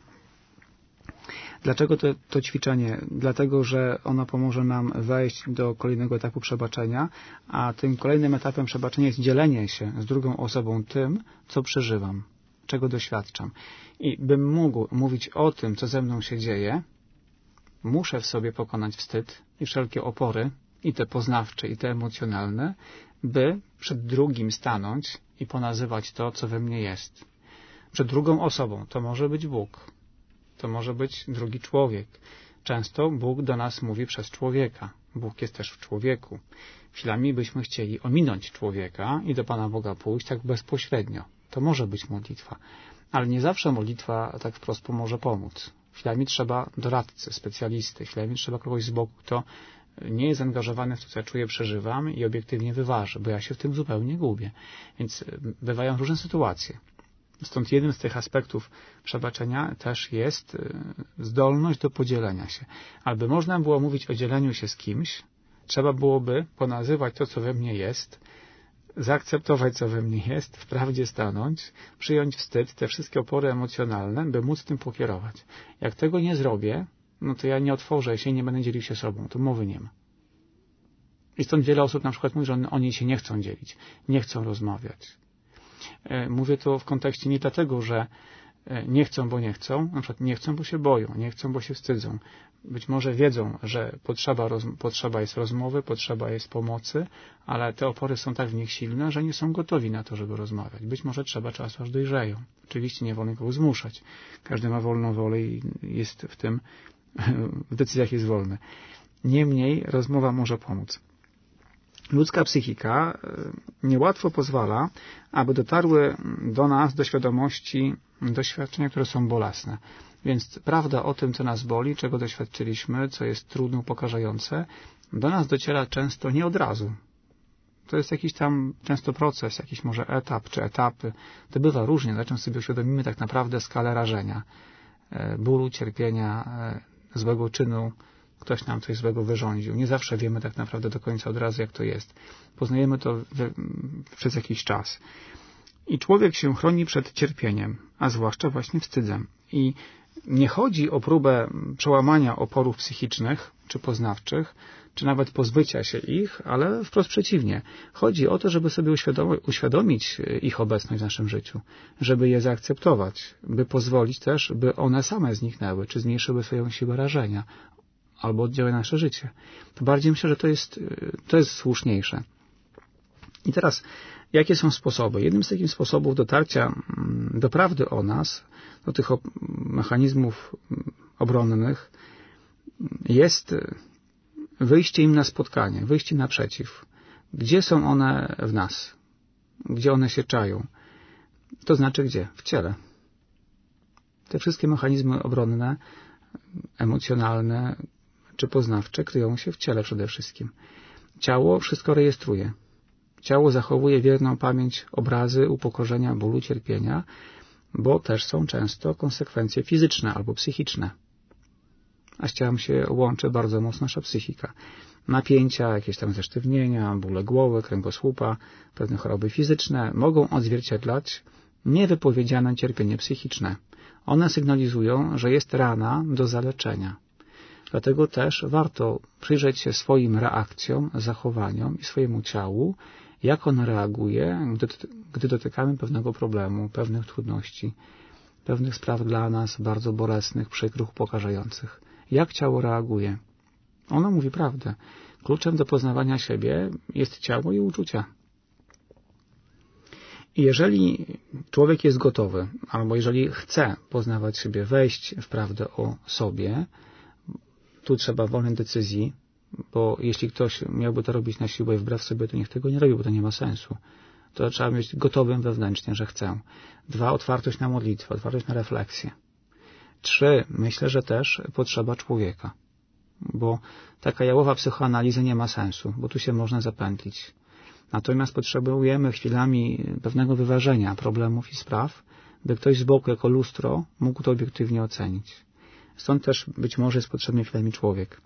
Dlaczego to, to ćwiczenie? Dlatego, że ono pomoże nam wejść do kolejnego etapu przebaczenia, a tym kolejnym etapem przebaczenia jest dzielenie się z drugą osobą tym, co przeżywam, czego doświadczam. I bym mógł mówić o tym, co ze mną się dzieje, muszę w sobie pokonać wstyd i wszelkie opory, i te poznawcze, i te emocjonalne, by przed drugim stanąć i ponazywać to, co we mnie jest. Przed drugą osobą. To może być Bóg. To może być drugi człowiek. Często Bóg do nas mówi przez człowieka. Bóg jest też w człowieku. Chwilami byśmy chcieli ominąć człowieka i do Pana Boga pójść tak bezpośrednio. To może być modlitwa. Ale nie zawsze modlitwa tak wprost pomoże pomóc. Chwilami trzeba doradcy, specjalisty. Chwilami trzeba kogoś z boku, kto nie jest zaangażowany w to, co ja czuję, przeżywam i obiektywnie wyważy, bo ja się w tym zupełnie gubię. Więc bywają różne sytuacje. Stąd jednym z tych aspektów przebaczenia też jest zdolność do podzielenia się. Aby można było mówić o dzieleniu się z kimś, trzeba byłoby ponazywać to, co we mnie jest, zaakceptować, co we mnie jest, wprawdzie stanąć, przyjąć wstyd, te wszystkie opory emocjonalne, by móc tym pokierować. Jak tego nie zrobię, no to ja nie otworzę się i nie będę dzielił się sobą. To mowy nie ma. I stąd wiele osób na przykład mówi, że oni się nie chcą dzielić, nie chcą rozmawiać. Mówię to w kontekście nie dlatego, że nie chcą, bo nie chcą, na przykład nie chcą, bo się boją, nie chcą, bo się wstydzą. Być może wiedzą, że potrzeba, roz, potrzeba jest rozmowy, potrzeba jest pomocy, ale te opory są tak w nich silne, że nie są gotowi na to, żeby rozmawiać. Być może trzeba czasu, aż dojrzeją. Oczywiście nie wolno kogo zmuszać. Każdy ma wolną wolę i jest w tym, w decyzjach jest wolny. Niemniej rozmowa może pomóc. Ludzka psychika niełatwo pozwala, aby dotarły do nas, do świadomości doświadczenia, które są bolesne. Więc prawda o tym, co nas boli, czego doświadczyliśmy, co jest trudne, upokarzające, do nas dociera często nie od razu. To jest jakiś tam często proces, jakiś może etap czy etapy. To bywa różnie, na czym sobie uświadomimy tak naprawdę skalę rażenia, bólu, cierpienia, złego czynu. Ktoś nam coś złego wyrządził. Nie zawsze wiemy tak naprawdę do końca od razu, jak to jest. Poznajemy to w, przez jakiś czas. I człowiek się chroni przed cierpieniem, a zwłaszcza właśnie wstydzem. I nie chodzi o próbę przełamania oporów psychicznych czy poznawczych, czy nawet pozbycia się ich, ale wprost przeciwnie. Chodzi o to, żeby sobie uświadomić ich obecność w naszym życiu, żeby je zaakceptować, by pozwolić też, by one same zniknęły, czy zmniejszyły swoją siłę rażenia, albo oddziałuje na nasze życie. To bardziej myślę, że to jest, to jest słuszniejsze. I teraz, jakie są sposoby? Jednym z takich sposobów dotarcia do prawdy o nas, do tych mechanizmów obronnych, jest wyjście im na spotkanie, wyjście naprzeciw. Gdzie są one w nas? Gdzie one się czają? To znaczy gdzie? W ciele. Te wszystkie mechanizmy obronne, emocjonalne czy poznawcze kryją się w ciele przede wszystkim. Ciało wszystko rejestruje. Ciało zachowuje wierną pamięć obrazy, upokorzenia, bólu, cierpienia, bo też są często konsekwencje fizyczne albo psychiczne. A z ciałem się łączy bardzo mocno nasza psychika. Napięcia, jakieś tam zesztywnienia, bóle głowy, kręgosłupa, pewne choroby fizyczne mogą odzwierciedlać niewypowiedziane cierpienie psychiczne. One sygnalizują, że jest rana do zaleczenia. Dlatego też warto przyjrzeć się swoim reakcjom, zachowaniom i swojemu ciału, jak ono reaguje, gdy, gdy dotykamy pewnego problemu, pewnych trudności, pewnych spraw dla nas bardzo bolesnych, przykrych, upokarzających. Jak ciało reaguje? Ono mówi prawdę. Kluczem do poznawania siebie jest ciało i uczucia. I jeżeli człowiek jest gotowy, albo jeżeli chce poznawać siebie, wejść w prawdę o sobie, tu trzeba wolnej decyzji, bo jeśli ktoś miałby to robić na siłę i wbrew sobie, to niech tego nie robi, bo to nie ma sensu. To trzeba być gotowym wewnętrznie, że chcę. Dwa, otwartość na modlitwę, otwartość na refleksję. Trzy, myślę, że też potrzeba człowieka, bo taka jałowa psychoanaliza nie ma sensu, bo tu się można zapętlić. Natomiast potrzebujemy chwilami pewnego wyważenia problemów i spraw, by ktoś z boku jako lustro mógł to obiektywnie ocenić. Stąd też być może jest potrzebny chwilami człowiek.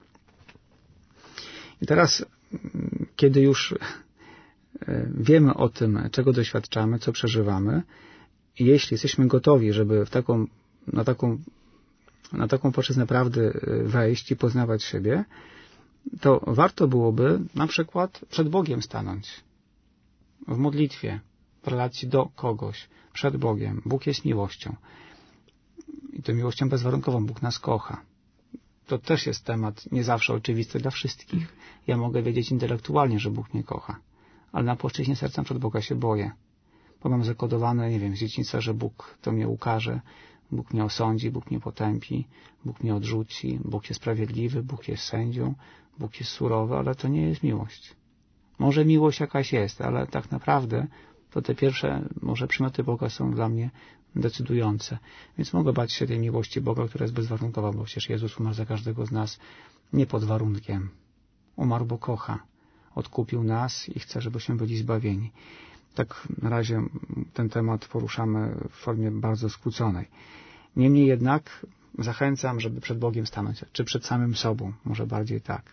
I teraz, kiedy już wiemy o tym, czego doświadczamy, co przeżywamy, i jeśli jesteśmy gotowi, żeby w taką, na taką, na taką płaszczyznę prawdy wejść i poznawać siebie, to warto byłoby na przykład przed Bogiem stanąć. W modlitwie, w relacji do kogoś, przed Bogiem. Bóg jest miłością. I to miłością bezwarunkową. Bóg nas kocha. To też jest temat nie zawsze oczywisty dla wszystkich. Ja mogę wiedzieć intelektualnie, że Bóg mnie kocha. Ale na płaszczyźnie serca przed Boga się boję. Bo mam zakodowane, nie wiem, z dzieciństwa, że Bóg to mnie ukaże, Bóg mnie osądzi, Bóg mnie potępi, Bóg mnie odrzuci, Bóg jest sprawiedliwy, Bóg jest sędzią, Bóg jest surowy, ale to nie jest miłość. Może miłość jakaś jest, ale tak naprawdę to te pierwsze może przymioty Boga są dla mnie decydujące. Więc mogę bać się tej miłości Boga, która jest bezwarunkowa, bo przecież Jezus umarł za każdego z nas nie pod warunkiem. Umarł, bo kocha. Odkupił nas i chce, żebyśmy byli zbawieni. Tak na razie ten temat poruszamy w formie bardzo skróconej. Niemniej jednak zachęcam, żeby przed Bogiem stanąć, czy przed samym sobą, może bardziej tak.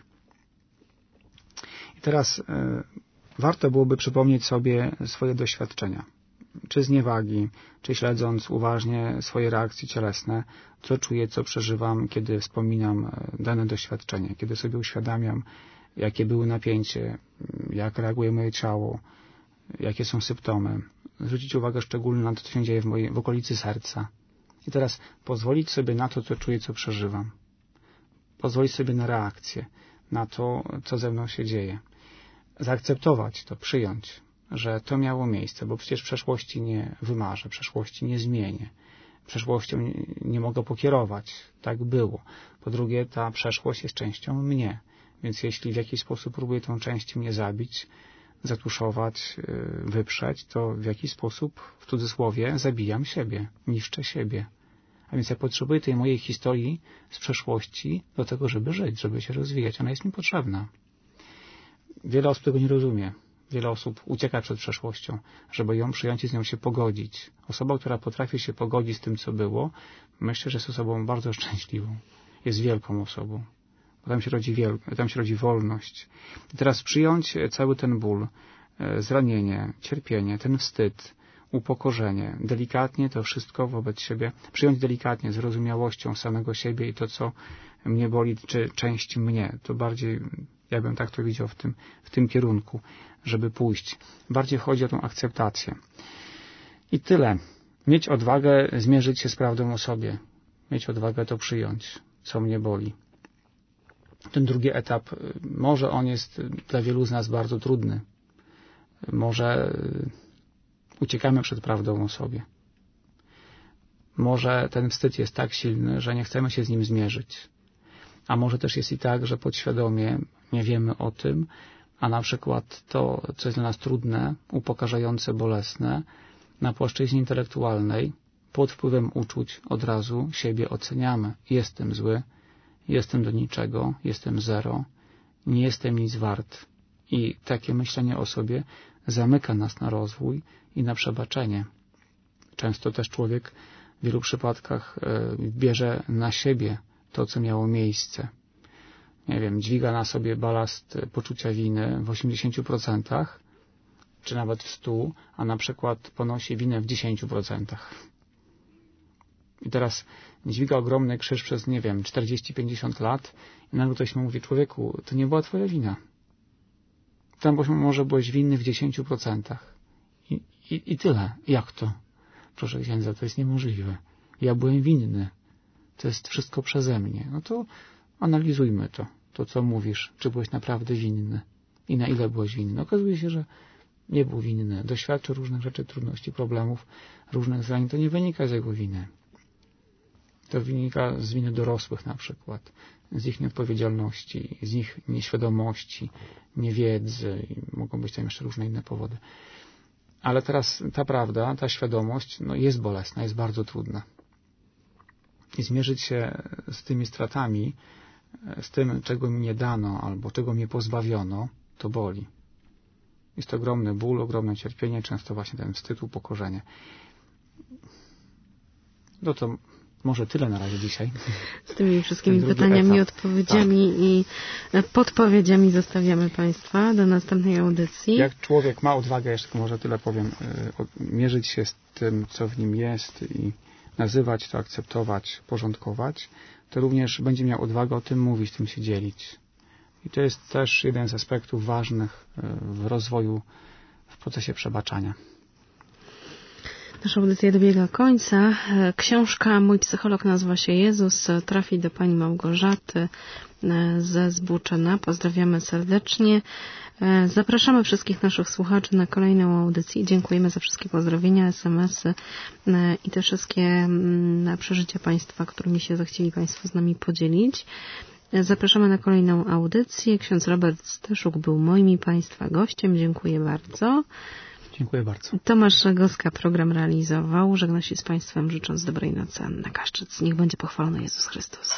I teraz y, warto byłoby przypomnieć sobie swoje doświadczenia. Czy zniewagi, czy śledząc uważnie swoje reakcje cielesne, co czuję, co przeżywam, kiedy wspominam dane doświadczenie, kiedy sobie uświadamiam, jakie były napięcie, jak reaguje moje ciało, jakie są symptomy. Zwrócić uwagę szczególnie na to, co się dzieje w mojej, w okolicy serca. I teraz pozwolić sobie na to, co czuję, co przeżywam. Pozwolić sobie na reakcję, na to, co ze mną się dzieje. Zaakceptować to, przyjąć, że to miało miejsce, bo przecież przeszłości nie wymarzę, przeszłości nie zmienię. Przeszłością nie, nie mogę pokierować. Tak było. Po drugie, ta przeszłość jest częścią mnie. Więc jeśli w jakiś sposób próbuję tą część mnie zabić, zatuszować, wyprzeć, to w jakiś sposób, w cudzysłowie, zabijam siebie, niszczę siebie. A więc ja potrzebuję tej mojej historii z przeszłości do tego, żeby żyć, żeby się rozwijać. Ona jest mi potrzebna. Wiele osób tego nie rozumie. Wiele osób ucieka przed przeszłością, żeby ją przyjąć i z nią się pogodzić. Osoba, która potrafi się pogodzić z tym, co było, myślę, że jest osobą bardzo szczęśliwą. Jest wielką osobą. Bo tam się rodzi wielkość, tam się rodzi wolność. I teraz przyjąć cały ten ból, zranienie, cierpienie, ten wstyd, upokorzenie, delikatnie to wszystko wobec siebie, przyjąć delikatnie, z zrozumiałością samego siebie i to, co mnie boli, czy część mnie. To bardziej, ja bym tak to widział w tym, w tym kierunku, żeby pójść. Bardziej chodzi o tą akceptację. I tyle. Mieć odwagę zmierzyć się z prawdą o sobie. Mieć odwagę to przyjąć, co mnie boli. Ten drugi etap, może on jest dla wielu z nas bardzo trudny. Może uciekamy przed prawdą o sobie. Może ten wstyd jest tak silny, że nie chcemy się z nim zmierzyć. A może też jest i tak, że podświadomie nie wiemy o tym, a na przykład to, co jest dla nas trudne, upokarzające, bolesne, na płaszczyźnie intelektualnej, pod wpływem uczuć od razu siebie oceniamy. Jestem zły, jestem do niczego, jestem zero, nie jestem nic wart. I takie myślenie o sobie zamyka nas na rozwój i na przebaczenie. Często też człowiek w wielu przypadkach bierze na siebie to, co miało miejsce. Nie wiem, dźwiga na sobie balast poczucia winy w osiemdziesięciu procentach, czy nawet w stu, a na przykład ponosi winę w dziesięciu procentach. I teraz dźwiga ogromny krzyż przez, nie wiem, czterdzieści pięćdziesiąt lat i nagle ktoś mu mówi, człowieku, to nie była twoja wina. Tam może byłeś winny w dziesięciu procentach. I, i, I tyle. Jak to? Proszę księdza, to jest niemożliwe. Ja byłem winny. To jest wszystko przeze mnie. No to analizujmy to. To, co mówisz. Czy byłeś naprawdę winny? I na ile byłeś winny? Okazuje się, że nie był winny. Doświadczył różnych rzeczy, trudności, problemów, różnych zranień. To nie wynika z jego winy. To wynika z winy dorosłych na przykład, z ich nieodpowiedzialności, z ich nieświadomości, niewiedzy i mogą być tam jeszcze różne inne powody. Ale teraz ta prawda, ta świadomość no jest bolesna, jest bardzo trudna. I zmierzyć się z tymi stratami, z tym, czego mi nie dano albo czego mnie pozbawiono, to boli. Jest to ogromny ból, ogromne cierpienie, często właśnie ten wstyd, upokorzenie. No to może tyle na razie dzisiaj. Z tymi wszystkimi pytaniami, etap. odpowiedziami tak. i podpowiedziami zostawiamy Państwa do następnej audycji. Jak człowiek ma odwagę, jeszcze może tyle powiem, mierzyć się z tym, co w nim jest i nazywać to, akceptować, porządkować, to również będzie miał odwagę o tym mówić, tym się dzielić. I to jest też jeden z aspektów ważnych w rozwoju, w procesie przebaczania. Nasza audycja dobiega końca. Książka Mój psycholog nazywa się Jezus. Trafi do pani Małgorzaty ze Zbuczena. Pozdrawiamy serdecznie. Zapraszamy wszystkich naszych słuchaczy na kolejną audycję. Dziękujemy za wszystkie pozdrowienia, es em esy i te wszystkie przeżycia Państwa, którymi się zechcieli Państwo z nami podzielić. Zapraszamy na kolejną audycję. Ksiądz Robert Steszuk był moim i Państwa gościem. Dziękuję bardzo. Dziękuję bardzo. Tomasz Żegowska program realizował. Żegna się z Państwem, życząc dobrej nocy. Anna Kaszczyc. Niech będzie pochwalony Jezus Chrystus.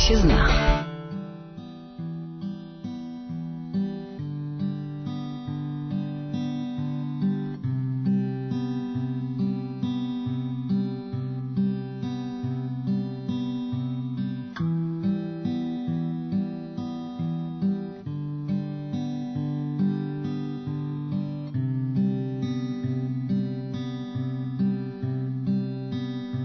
się zna.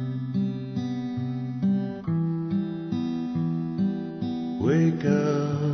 Wake up.